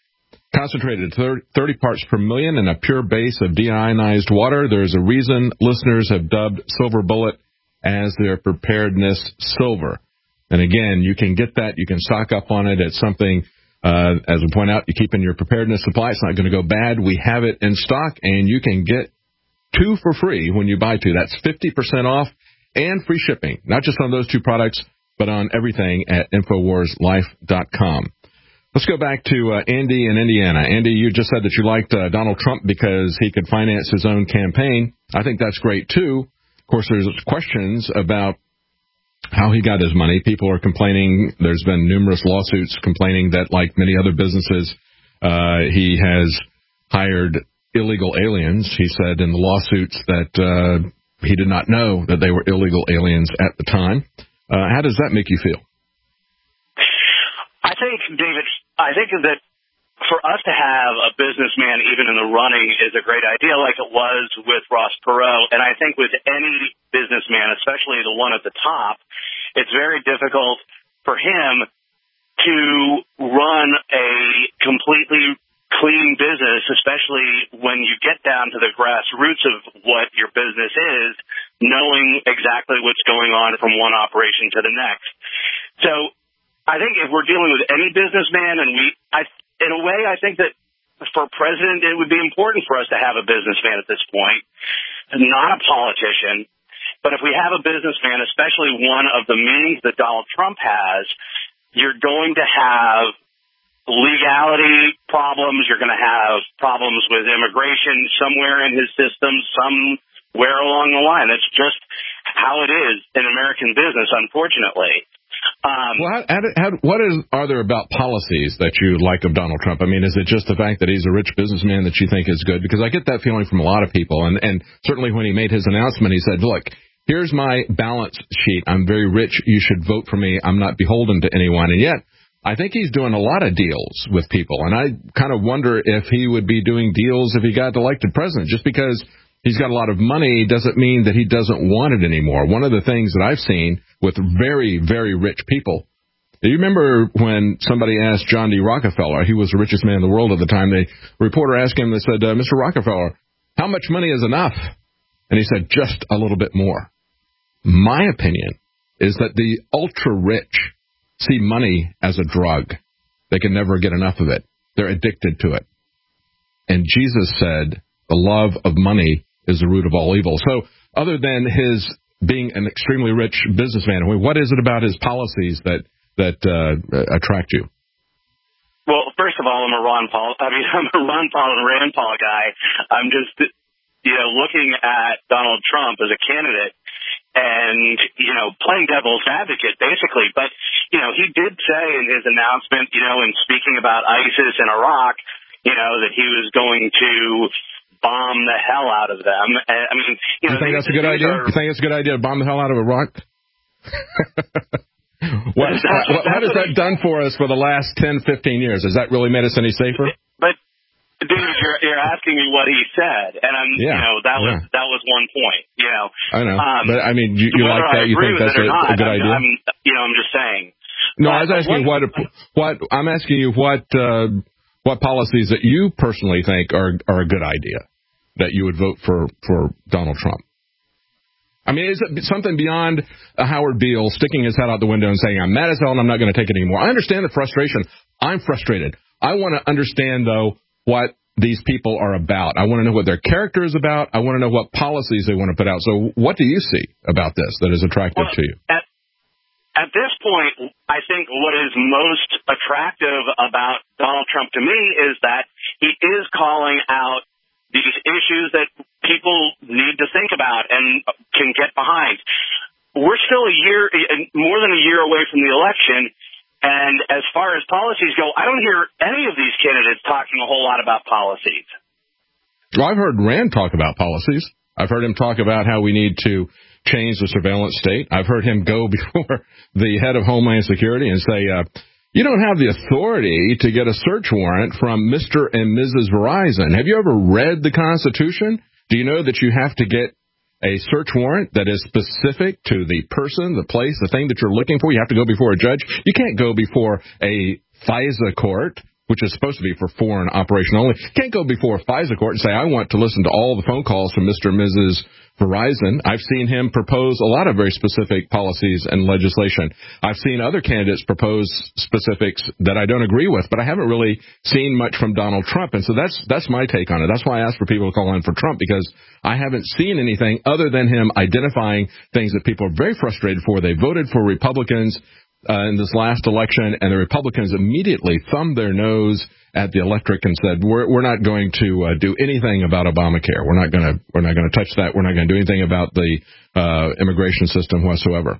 Concentrated thirty parts per million in a pure base of deionized water. There's a reason listeners have dubbed Silver Bullet as their preparedness silver. And again, you can get that. You can stock up on it. It's something, uh, as we point out, you keep in your preparedness supply. It's not going to go bad. We have it in stock, and you can get two for free when you buy two. That's fifty percent off and free shipping, not just on those two products, but on everything at Infowars Life dot com. Let's go back to uh, Andy in Indiana. Andy, you just said that you liked uh, Donald Trump because he could finance his own campaign. I think that's great, too. Of course, there's questions about how he got his money. People are complaining. There's been numerous lawsuits complaining that, like many other businesses, uh, he has hired illegal aliens. He said in the lawsuits that uh, he did not know that they were illegal aliens at the time. Uh, how does that make you feel? I think, David, I think that for us to have a businessman even in the running is a great idea, like it was with Ross Perot. And I think with any businessman, especially the one at the top, it's very difficult for him to run a completely clean business, especially when you get down to the grassroots of what your business is, knowing exactly what's going on from one operation to the next. So I think if we're dealing with any businessman, and we, I, in a way, I think that for president, it would be important for us to have a businessman at this point, not a politician. But if we have a businessman, especially one of the means that Donald Trump has, you're going to have legality problems. You're going to have problems with immigration somewhere in his system, somewhere along the line. That's just how it is in American business, unfortunately. Um, well, how, how, how, what is, are there about policies that you like of Donald Trump? I mean, is it just the fact that he's a rich businessman that you think is good? Because I get that feeling from a lot of people. And, and certainly when he made his announcement, he said, look, here's my balance sheet. I'm very rich. You should vote for me. I'm not beholden to anyone. And yet, I think he's doing a lot of deals with people. And I kind of wonder if he would be doing deals if he got elected president. Just because he's got a lot of money doesn't mean that he doesn't want it anymore. One of the things that I've seen with very, very rich people, do you remember when somebody asked John D. Rockefeller, he was the richest man in the world at the time, the reporter asked him, they said, uh, Mister Rockefeller, how much money is enough? And he said, just a little bit more. My opinion is that the ultra-rich see money as a drug. They can never get enough of it. They're addicted to it. And Jesus said, the love of money is the root of all evil. So other than his being an extremely rich businessman, what is it about his policies that that uh, attract you? Well, first of all, I'm a Ron Paul. I mean, I'm a Ron Paul and Rand Paul guy. I'm just, you know, looking at Donald Trump as a candidate and, you know, playing devil's advocate, basically. But, you know, he did say in his announcement, you know, in speaking about ISIS in Iraq, you know, that he was going to bomb the hell out of them. And, I mean, you know, you think that's a good idea? Are, you think it's a good idea to bomb the hell out of Iraq? what, what, what, what has that done for us for the last ten, fifteen years? Has that really made us any safer? But, dude, you're, you're asking me what he said, and I'm, yeah, you know, that was yeah. that was one point. You know, I know, um, but I mean, you, you like that? You think that's a, not, a good I'm, idea? I'm, you know, I'm just saying. No, but, I was asking what, what I'm asking you what uh, what policies that you personally think are are a good idea that you would vote for for Donald Trump. I mean, is it something beyond a Howard Beale sticking his head out the window and saying, I'm mad as hell and I'm not going to take it anymore? I understand the frustration. I'm frustrated. I want to understand, though, what these people are about. I want to know what their character is about. I want to know what policies they want to put out. So what do you see about this that is attractive well, to you? At, at this point, I think what is most attractive about Donald Trump to me is that he is calling out these issues that people need to think about and can get behind. We're still a year, more than a year away from the election, and as far as policies go, I don't hear any of these candidates talking a whole lot about policies. Well, I've heard Rand talk about policies. I've heard him talk about how we need to change the surveillance state. I've heard him go before the head of Homeland Security and say, uh, you don't have the authority to get a search warrant from Mister and Missus Verizon. Have you ever read the Constitution? Do you know that you have to get a search warrant that is specific to the person, the place, the thing that you're looking for? You have to go before a judge. You can't go before a FISA court which is supposed to be for foreign operation only. Can't go before a FISA court and say, I want to listen to all the phone calls from Mister and Missus Verizon. I've seen him propose a lot of very specific policies and legislation. I've seen other candidates propose specifics that I don't agree with, but I haven't really seen much from Donald Trump. And so that's that's my take on it. That's why I asked for people to call in for Trump, because I haven't seen anything other than him identifying things that people are very frustrated for. They voted for Republicans uh, in this last election, and the Republicans immediately thumbed their nose at the electorate and said, "We're we're not going to uh, do anything about Obamacare. We're not going to we're not going to touch that. We're not going to do anything about the uh, immigration system whatsoever."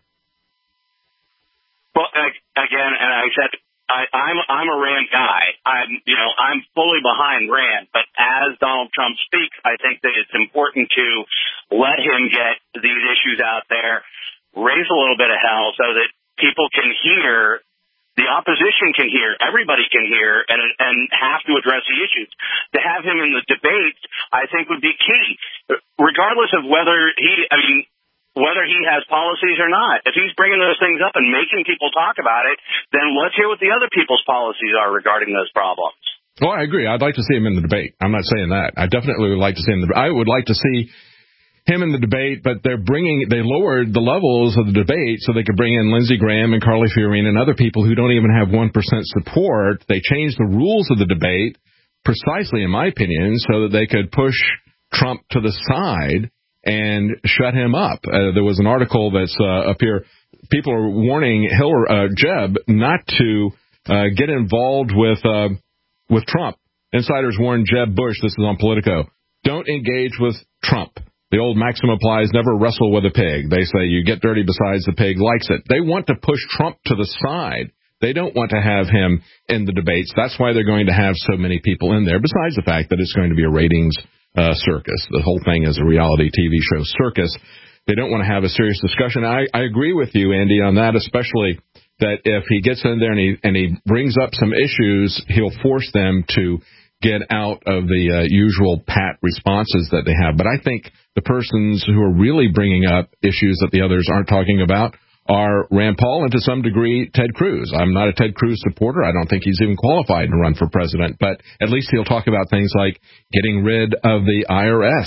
Well, again, and I said I, I'm I'm a Rand guy. I'm you know I'm fully behind Rand, but as Donald Trump speaks, I think that it's important to let him get these issues out there, raise a little bit of hell, so that people can hear. The opposition can hear, everybody can hear, and and have to address the issues. To have him in the debate, I think, would be key, regardless of whether he, I mean, whether he has policies or not. If he's bringing those things up and making people talk about it, then let's hear what the other people's policies are regarding those problems. Well, I agree. I'd like to see him in the debate. I'm not saying that. I definitely would like to see him in the I would like to see him in the debate, but they're bringing, they lowered the levels of the debate so they could bring in Lindsey Graham and Carly Fiorina and other people who don't even have one percent support. They changed the rules of the debate precisely, in my opinion, so that they could push Trump to the side and shut him up. Uh, there was an article that's uh, up here. People are warning Hillary, uh, Jeb not to uh, get involved with uh, with Trump. Insiders warn Jeb Bush, this is on Politico, don't engage with Trump. The old maxim applies, never wrestle with a pig. They say you get dirty besides the pig likes it. They want to push Trump to the side. They don't want to have him in the debates. That's why they're going to have so many people in there, besides the fact that it's going to be a ratings uh, circus. The whole thing is a reality T V show circus. They don't want to have a serious discussion. I, I agree with you, Andy, on that, especially that if he gets in there and he, and he brings up some issues, he'll force them to get out of the uh, usual pat responses that they have. But I think the persons who are really bringing up issues that the others aren't talking about are Rand Paul and, to some degree, Ted Cruz. I'm not a Ted Cruz supporter. I don't think he's even qualified to run for president. But at least he'll talk about things like getting rid of the I R S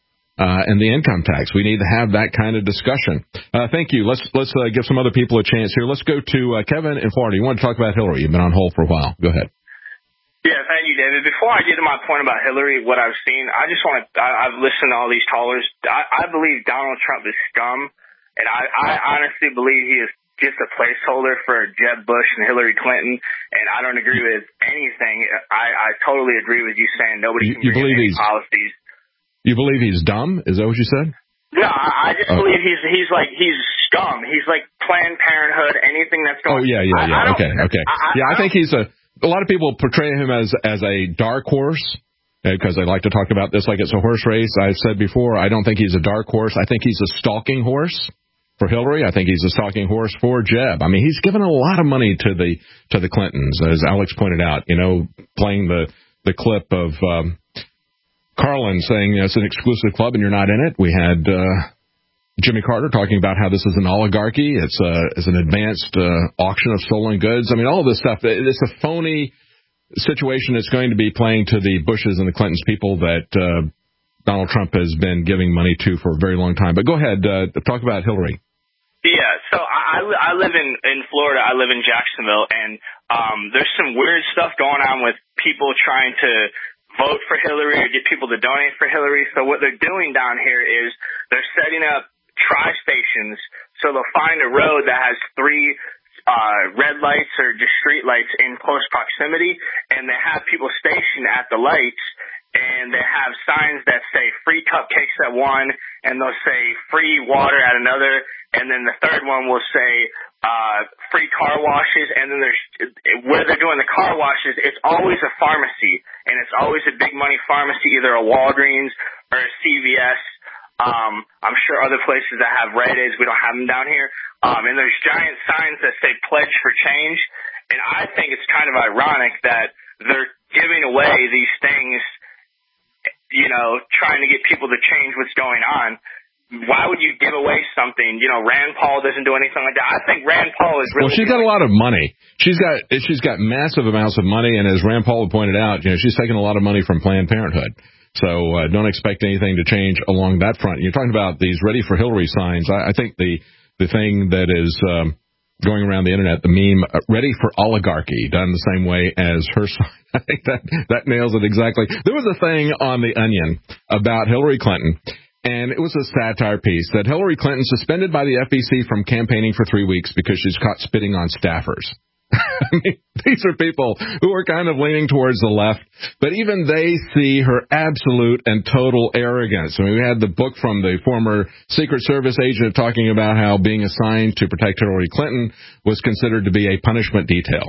uh, and the income tax. We need to have that kind of discussion. Uh, thank you. Let's let's uh, give some other people a chance here. Let's go to uh, Kevin in Florida. You want to talk about Hillary? You've been on hold for a while. Go ahead. Yeah, thank you, David. Before I get to my point about Hillary, what I've seen, I just want to, I, I've listened to all these callers. I, I believe Donald Trump is scum, and I, I honestly believe he is just a placeholder for Jeb Bush and Hillary Clinton, and I don't agree with anything. I, I totally agree with you saying nobody can you, you bring believe any he's, policies. You believe he's dumb? Is that what you said? No, I, I just oh. believe he's he's like, he's scum. He's like Planned Parenthood, anything that's going on. Oh, yeah, yeah, yeah. I, I okay, okay. I, yeah, I, I think he's a... A lot of people portray him as as a dark horse because they like to talk about this like it's a horse race. I've said before, I don't think he's a dark horse. I think he's a stalking horse for Hillary. I think he's a stalking horse for Jeb. I mean, he's given a lot of money to the to the Clintons, as Alex pointed out. You know, playing the the clip of um, Carlin saying it's an exclusive club and you're not in it. We had uh, Jimmy Carter talking about how this is an oligarchy. It's, a, it's an advanced uh, auction of stolen goods. I mean, all of this stuff, it's a phony situation that's going to be playing to the Bushes and the Clintons, people that uh, Donald Trump has been giving money to for a very long time. But go ahead, uh, talk about Hillary. Yeah, so I, I live in, in Florida. I live in Jacksonville, and um, there's some weird stuff going on with people trying to vote for Hillary or get people to donate for Hillary. So what they're doing down here is they're setting up tri-stations, so they'll find a road that has three uh red lights or just street lights in close proximity, and they have people stationed at the lights, and they have signs that say free cupcakes at one, and they'll say free water at another, and then the third one will say uh free car washes, and then there's where they're doing the car washes, it's always a pharmacy, and it's always a big money pharmacy, either a Walgreens or a C V S. Um, I'm sure other places that have Rite Aids, we don't have them down here. Um, and there's giant signs that say pledge for change. And I think it's kind of ironic that they're giving away these things, you know, trying to get people to change what's going on. why would you give away something? You know, Rand Paul doesn't do anything like that. I think Rand Paul is really. Well, she's got a lot of money. She's got she's got massive amounts of money, and as Rand Paul pointed out, you know, she's taking a lot of money from Planned Parenthood. So uh, don't expect anything to change along that front. You're talking about these Ready for Hillary signs. I, I think the the thing that is um, going around the internet, the meme, uh, Ready for Oligarchy, done the same way as her sign. I think that, that nails it exactly. There was a thing on The Onion about Hillary Clinton, and it was a satire piece that Hillary Clinton suspended by the F E C from campaigning for three weeks because she's caught spitting on staffers. I mean, these are people who are kind of leaning towards the left, but even they see her absolute and total arrogance. I mean, we had the book from the former Secret Service agent talking about how being assigned to protect Hillary Clinton was considered to be a punishment detail.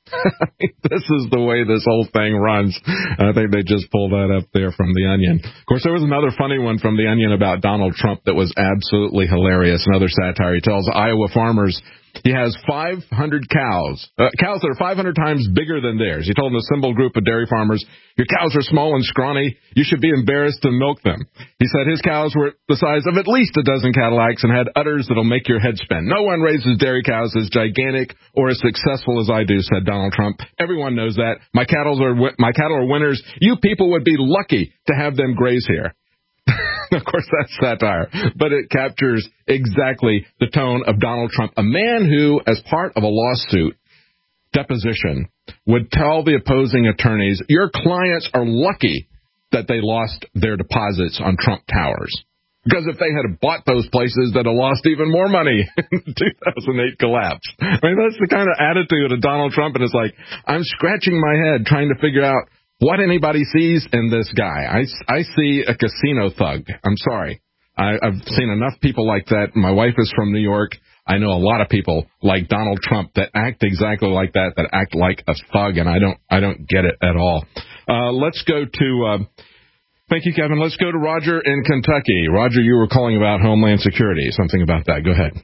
This is the way this whole thing runs. I think they just pulled that up there from The Onion. Of course, there was another funny one from The Onion about Donald Trump that was absolutely hilarious. Another satire. He tells Iowa farmers he has five hundred cows, uh, cows that are five hundred times bigger than theirs. He told an assembled group of dairy farmers, your cows are small and scrawny. You should be embarrassed to milk them. He said his cows were the size of at least a dozen Cadillacs and had udders that'll make your head spin. No one raises dairy cows as gigantic or as successful as I do, said Donald Trump. Everyone knows that. My cattle are my cattle are winners. You people would be lucky to have them graze here. Of course, that's satire, but it captures exactly the tone of Donald Trump, a man who, as part of a lawsuit deposition, would tell the opposing attorneys, your clients are lucky that they lost their deposits on Trump Towers. Because if they had bought those places, they'd have lost even more money in the two thousand eight collapse. I mean, that's the kind of attitude of Donald Trump, and it's like, I'm scratching my head trying to figure out what anybody sees in this guy. I, I see a casino thug. I'm sorry. I, I've seen enough people like that. My wife is from New York. I know a lot of people like Donald Trump that act exactly like that, that act like a thug, and I don't I don't get it at all. Uh, let's go to, uh, thank you, Kevin. Let's go to Roger in Kentucky. Roger, you were calling about Homeland Security, something about that. Go ahead.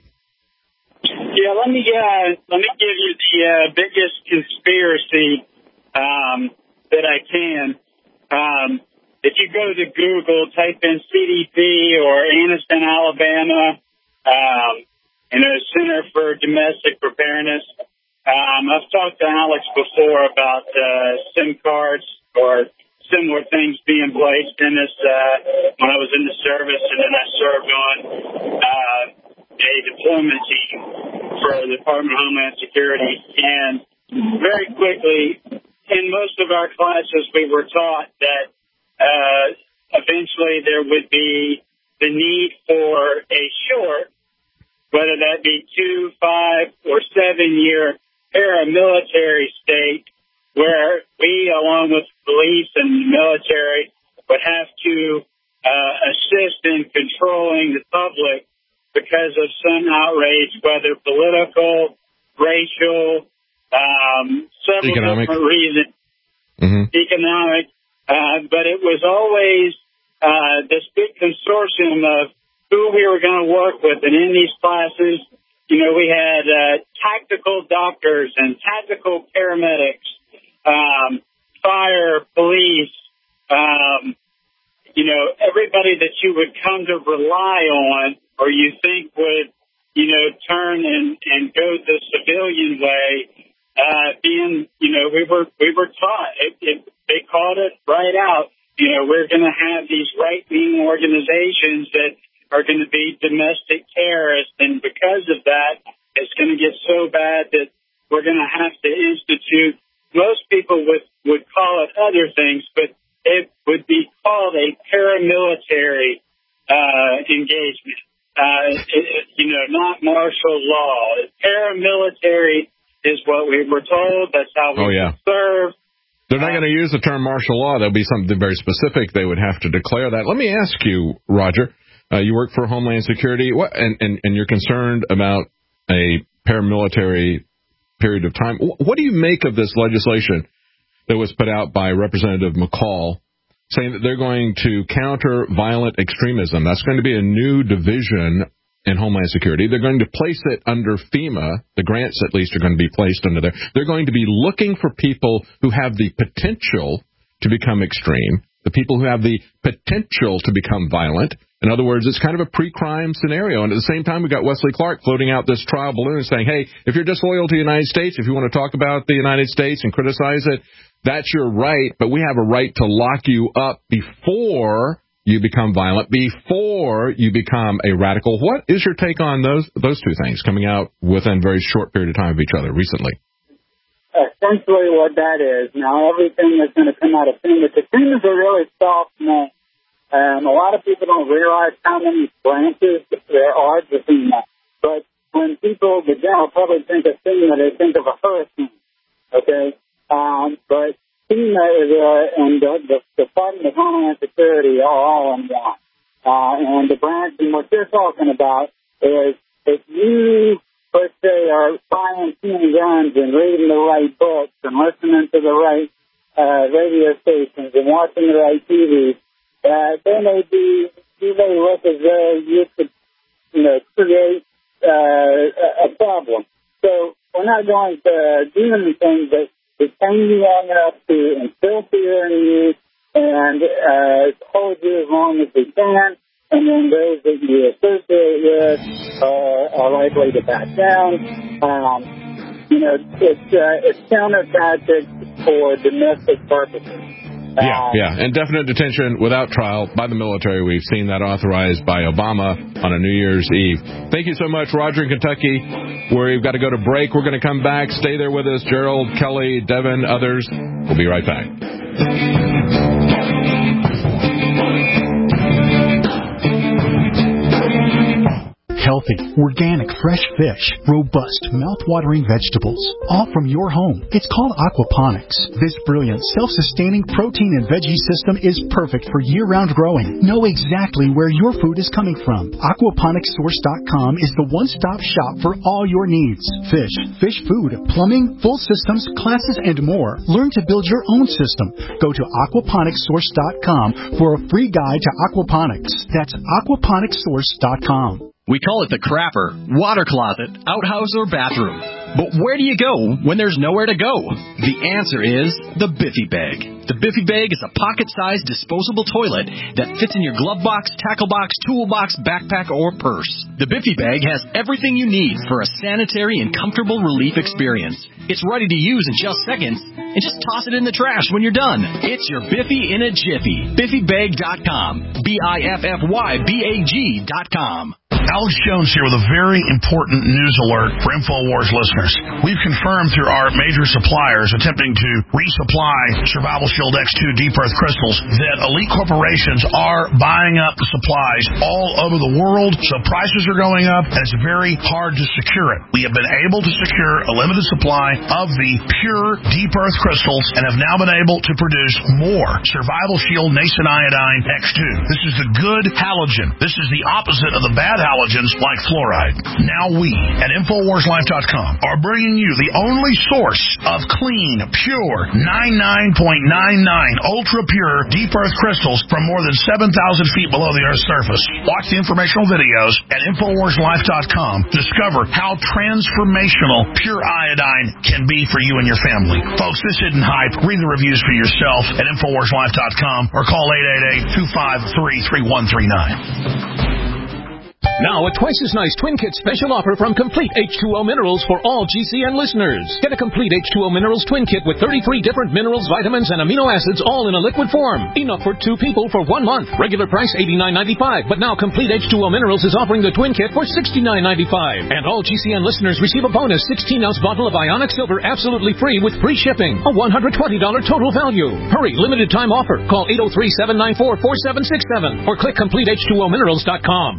Yeah, let me, uh, let me give you the uh, biggest conspiracy um that I can. Um, if you go to Google, type in C D P or Anniston, Alabama, um, you know, Center for Domestic Preparedness. Um, I've talked to Alex before about uh, SIM cards or similar things being placed in this uh, when I was in the service, and then I served on uh, a deployment team for the Department of Homeland Security. And very quickly, in most of our classes, we were taught that uh, eventually there would be the need for a short, whether that be two, five, or seven-year paramilitary state, where we, along with police and the military, would have to uh, assist in controlling the public because of some outrage, whether political, racial, Um, several economic. different reasons, mm-hmm. economic, uh, but it was always uh, this big consortium of who we were going to work with. And in these classes, you know, we had uh, tactical doctors and tactical paramedics, um, fire, police, um, you know, everybody that you would come to rely on or you think would, you know, turn and, and go the civilian way. Uh, being, you know, we were, we were taught, it, it, they called it right out, you know, we're going to have these right-wing organizations that are going to be domestic terrorists. And because of that, it's going to get so bad that we're going to have to institute, most people would, would call it other things, but it would be called a paramilitary, uh, engagement. Uh, it, you know, not martial law. Paramilitary is what we were told. That's how we oh, yeah. serve. They're not going to use the term martial law. There'll be something very specific. They would have to declare that. Let me ask you, Roger, uh, you work for Homeland Security, what, and, and, and you're concerned about a paramilitary period of time. What do you make of this legislation that was put out by Representative McCall saying that they're going to counter violent extremism? That's going to be a new division in Homeland Security. They're going to place it under FEMA. The grants, at least, are going to be placed under there. They're going to be looking for people who have the potential to become extreme, the people who have the potential to become violent, In other words, it's kind of a pre-crime scenario. And at the same time, we've got Wesley Clark floating out this trial balloon saying, hey, if you're disloyal to the United States, if you want to talk about the United States and criticize it, that's your right. But we have a right to lock you up before you become violent, before you become a radical. What is your take on those those two things coming out within a very short period of time of each other recently? Essentially what that is. Now, everything is going to come out of FEMA. The FEMA is a really soft name. Um, a lot of people don't realize how many branches there are to FEMA. But when people, the general public, think of FEMA, they think of a hurricane. Okay? Um, but FEMA is a, and the, the Department of Homeland Security are all in one. Uh, and the branch, and what they're talking about is if you, let's say, are buying ten guns and reading the right books and listening to the right uh, radio stations and watching the right T V, uh, they may be, you may look as though you could, you know, create uh, a problem. So we're not going to do anything but detain you long enough to instill fear in you and uh, hold you as long as we can. And then those that you associate with uh, are likely to back down. Um, you know, it's uh, it's counter tactics for domestic purposes. Yeah, yeah, indefinite detention without trial by the military. We've seen that authorized by Obama on a New Year's Eve. Thank you so much, Roger in Kentucky. We've got to go to break. We're going to come back. Stay there with us. Gerald, Kelly, Devin, others. We'll be right back. Healthy, organic, fresh fish, robust, mouth-watering vegetables, all from your home. It's called aquaponics. This brilliant, self-sustaining protein and veggie system is perfect for year-round growing. Know exactly where your food is coming from. aquaponics source dot com is the one-stop shop for all your needs. Fish, fish food, plumbing, full systems, classes, and more. Learn to build your own system. Go to aquaponics source dot com for a free guide to aquaponics. That's aquaponics source dot com. We call it the crapper, water closet, outhouse, or bathroom. But where do you go when there's nowhere to go? The answer is the Biffy Bag. The Biffy Bag is a pocket-sized disposable toilet that fits in your glove box, tackle box, toolbox, backpack, or purse. The Biffy Bag has everything you need for a sanitary and comfortable relief experience. It's ready to use in just seconds, and just toss it in the trash when you're done. It's your Biffy in a jiffy. Biffy Bag dot com. B I F F Y B A G dot com. Alex Jones here with a very important news alert for InfoWars listeners. We've confirmed through our major suppliers attempting to resupply Survival Shield X two Deep Earth crystals that elite corporations are buying up the supplies all over the world, so prices are going up, and it's very hard to secure it. We have been able to secure a limited supply of the pure Deep Earth crystals and have now been able to produce more Survival Shield Nascent Iodine X two. This is the good halogen. This is the opposite of the bad halogen. Like fluoride. Now we at InfoWars Life dot com are bringing you the only source of clean, pure, ninety-nine point nine nine ultra-pure deep earth crystals from more than seven thousand feet below the Earth's surface. Watch the informational videos at InfoWars Life dot com to discover how transformational pure iodine can be for you and your family. Folks, this isn't hype. Read the reviews for yourself at InfoWars Life dot com or call eight eight eight, two five three, three one three nine. Now, a twice as nice Twin Kit special offer from Complete H two O Minerals for all G C N listeners. Get a Complete H two O Minerals Twin Kit with thirty-three different minerals, vitamins, and amino acids all in a liquid form. Enough for two people for one month. Regular price eighty-nine ninety-five, but now Complete H two O Minerals is offering the Twin Kit for sixty-nine ninety-five. And all G C N listeners receive a bonus sixteen ounce bottle of Ionic Silver absolutely free with free shipping. A one hundred twenty dollars total value. Hurry, limited time offer. Call eight oh three, seven nine four, four seven six seven or click complete h two o minerals dot com.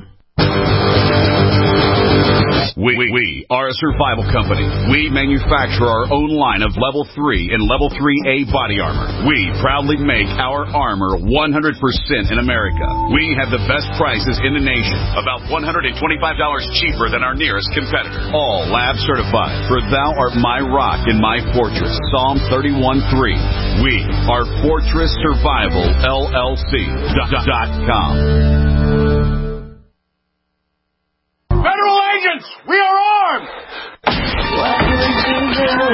We, we are a survival company. We manufacture our own line of Level three and Level three A body armor. We proudly make our armor one hundred percent in America. We have the best prices in the nation, about one hundred twenty-five dollars cheaper than our nearest competitor. All lab certified, for thou art my rock and my fortress. Psalm thirty-one three. We are Fortress Survival L L C dot com. Federal agents, we are armed!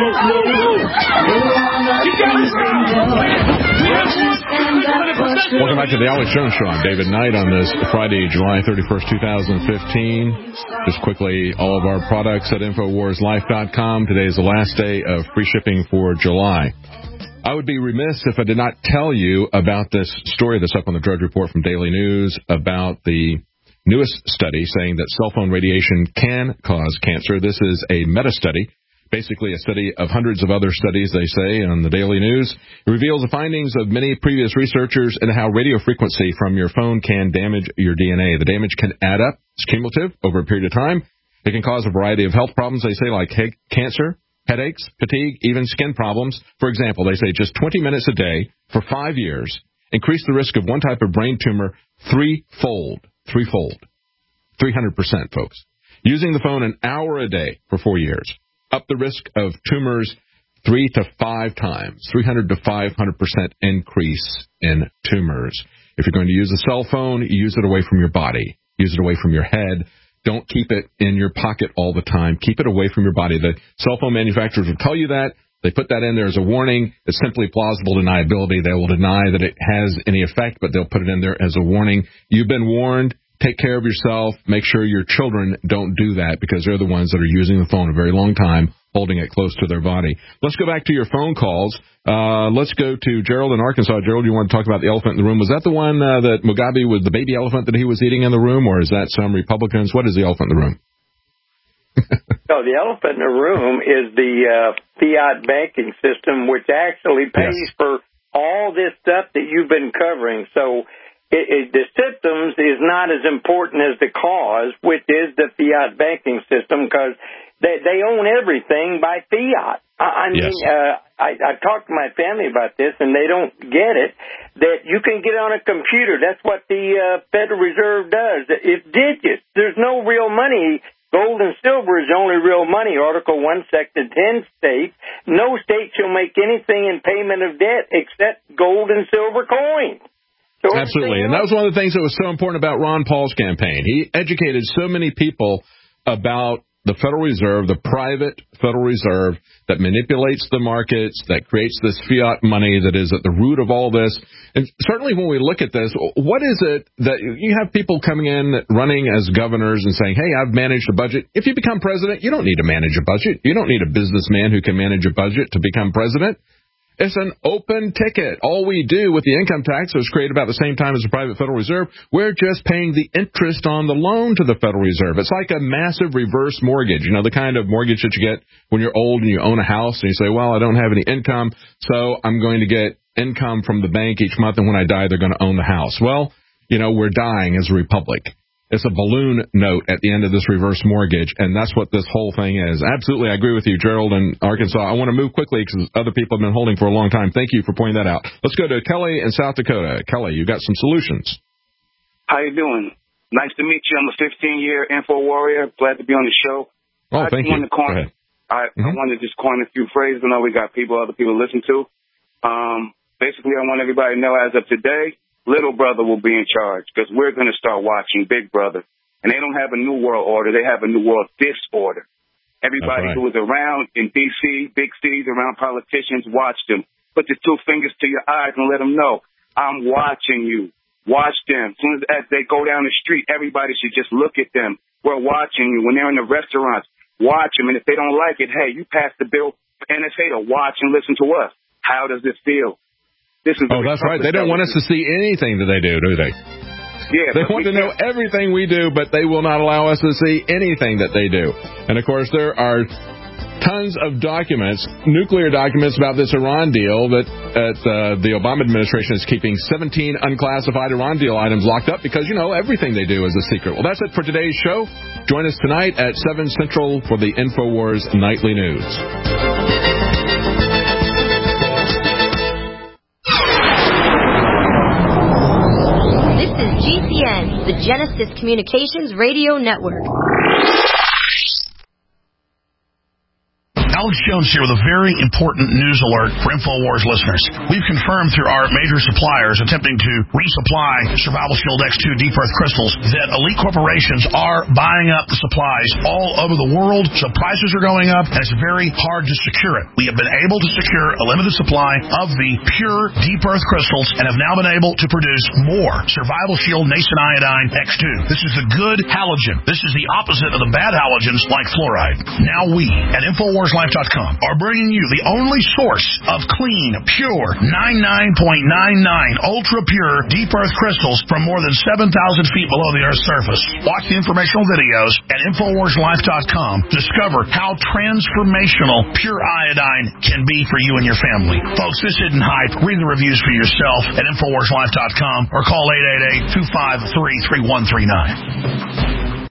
Welcome Welcome back to the Alex Jones Show. I'm David Knight on this Friday, July thirty-first, twenty fifteen. Just quickly, all of our products at Infowars Life dot com. Today is the last day of free shipping for July. I would be remiss if I did not tell you about this story that's up on the Drudge Report from Daily News about the newest study saying that cell phone radiation can cause cancer. This is a meta-study. Basically a study of hundreds of other studies, they say, on the Daily News. It reveals the findings of many previous researchers and how radio frequency from your phone can damage your D N A. The damage can add up. It's cumulative over a period of time. It can cause a variety of health problems, they say, like he- cancer, headaches, fatigue, even skin problems. For example, they say just twenty minutes a day for five years increase the risk of one type of brain tumor threefold. Threefold. three hundred percent, folks. Using the phone an hour a day for four years. Up the risk of tumors three to five times, three hundred to five hundred percent increase in tumors. If you're going to use a cell phone, use it away from your body. Use it away from your head. Don't keep it in your pocket all the time. Keep it away from your body. The cell phone manufacturers will tell you that. They put that in there as a warning. It's simply plausible deniability. They will deny that it has any effect, but they'll put it in there as a warning. You've been warned. Take care of yourself. Make sure your children don't do that because they're the ones that are using the phone a very long time, holding it close to their body. Let's go back to your phone calls. Uh, let's go to Gerald in Arkansas. Gerald, you want to talk about the elephant in the room? Was that the one uh, that Mugabe was the baby elephant that he was eating in the room, or is that some Republicans? What is the elephant in the room? No, the elephant in the room is the uh, fiat banking system, which actually pays yes. for all this stuff that you've been covering. So It, it, the symptoms is not as important as the cause, which is the fiat banking system, because they, they own everything by fiat. I, I mean, yes. uh, I, I talked to my family about this, and they don't get it, that you can get on a computer. That's what the uh, Federal Reserve does. It's digits. There's no real money. Gold and silver is only real money. Article one, Section ten states, no state shall make anything in payment of debt except gold and silver coins. Absolutely. And that was one of the things that was so important about Ron Paul's campaign. He educated so many people about the Federal Reserve, the private Federal Reserve that manipulates the markets, that creates this fiat money that is at the root of all this. And certainly when we look at this, what is it that you have people coming in running as governors and saying, hey, I've managed a budget. If you become president, you don't need to manage a budget. You don't need a businessman who can manage a budget to become president. It's an open ticket. All we do with the income tax was created about the same time as the private Federal Reserve. We're just paying the interest on the loan to the Federal Reserve. It's like a massive reverse mortgage, you know, the kind of mortgage that you get when you're old and you own a house and you say, well, I don't have any income, so I'm going to get income from the bank each month, and when I die, they're going to own the house. Well, you know, we're dying as a republic. It's a balloon note at the end of this reverse mortgage, and that's what this whole thing is. Absolutely, I agree with you, Gerald in Arkansas. I want to move quickly because other people have been holding for a long time. Thank you for pointing that out. Let's go to Kelly in South Dakota. Kelly, you got some solutions. How you doing? Nice to meet you. I'm a fifteen-year Info Warrior. Glad to be on the show. Oh, I thank you. Coin, go ahead. I, mm-hmm. I wanted to just coin a few phrases. I know we got people, other people listen to. Um, basically, I want everybody to know as of today, Little Brother will be in charge because we're going to start watching Big Brother. And they don't have a new world order. They have a new world disorder. Everybody right. who is around in D C, big cities, around politicians, watch them. Put your two fingers to your eyes and let them know, I'm watching you. Watch them. As soon as, as they go down the street, everybody should just look at them. We're watching you. When they're in the restaurants, watch them. And if they don't like it, hey, you pass the bill for N S A to watch and listen to us. How does this feel? This is oh, that's right. They don't want us to see anything that they do, do they? Yeah, they want to know everything we do, but they will not allow us to see anything that they do. And, of course, there are tons of documents, nuclear documents about this Iran deal that uh, the Obama administration is keeping seventeen unclassified Iran deal items locked up because, you know, everything they do is a secret. Well, that's it for today's show. Join us tonight at seven Central for the InfoWars Nightly News. G C N, the Genesis Communications Radio Network. Alex Jones here with a very important news alert for InfoWars listeners. We've confirmed through our major suppliers attempting to resupply Survival Shield X two Deep Earth crystals that elite corporations are buying up the supplies all over the world, so prices are going up, and it's very hard to secure it. We have been able to secure a limited supply of the pure Deep Earth crystals and have now been able to produce more Survival Shield Nascent Iodine X two. This is the good halogen. This is the opposite of the bad halogens like fluoride. Now we at Infowars Life dot com are bringing you the only source of clean, pure, ninety-nine point nine nine ultra pure deep earth crystals from more than seven thousand feet below the Earth's surface. Watch the informational videos at Infowars Life dot com. Discover how transformational pure iodine can be for you and your family. Folks, this isn't hype. Read the reviews for yourself at Infowars Life dot com or call eight eight eight, two five three, three one three nine.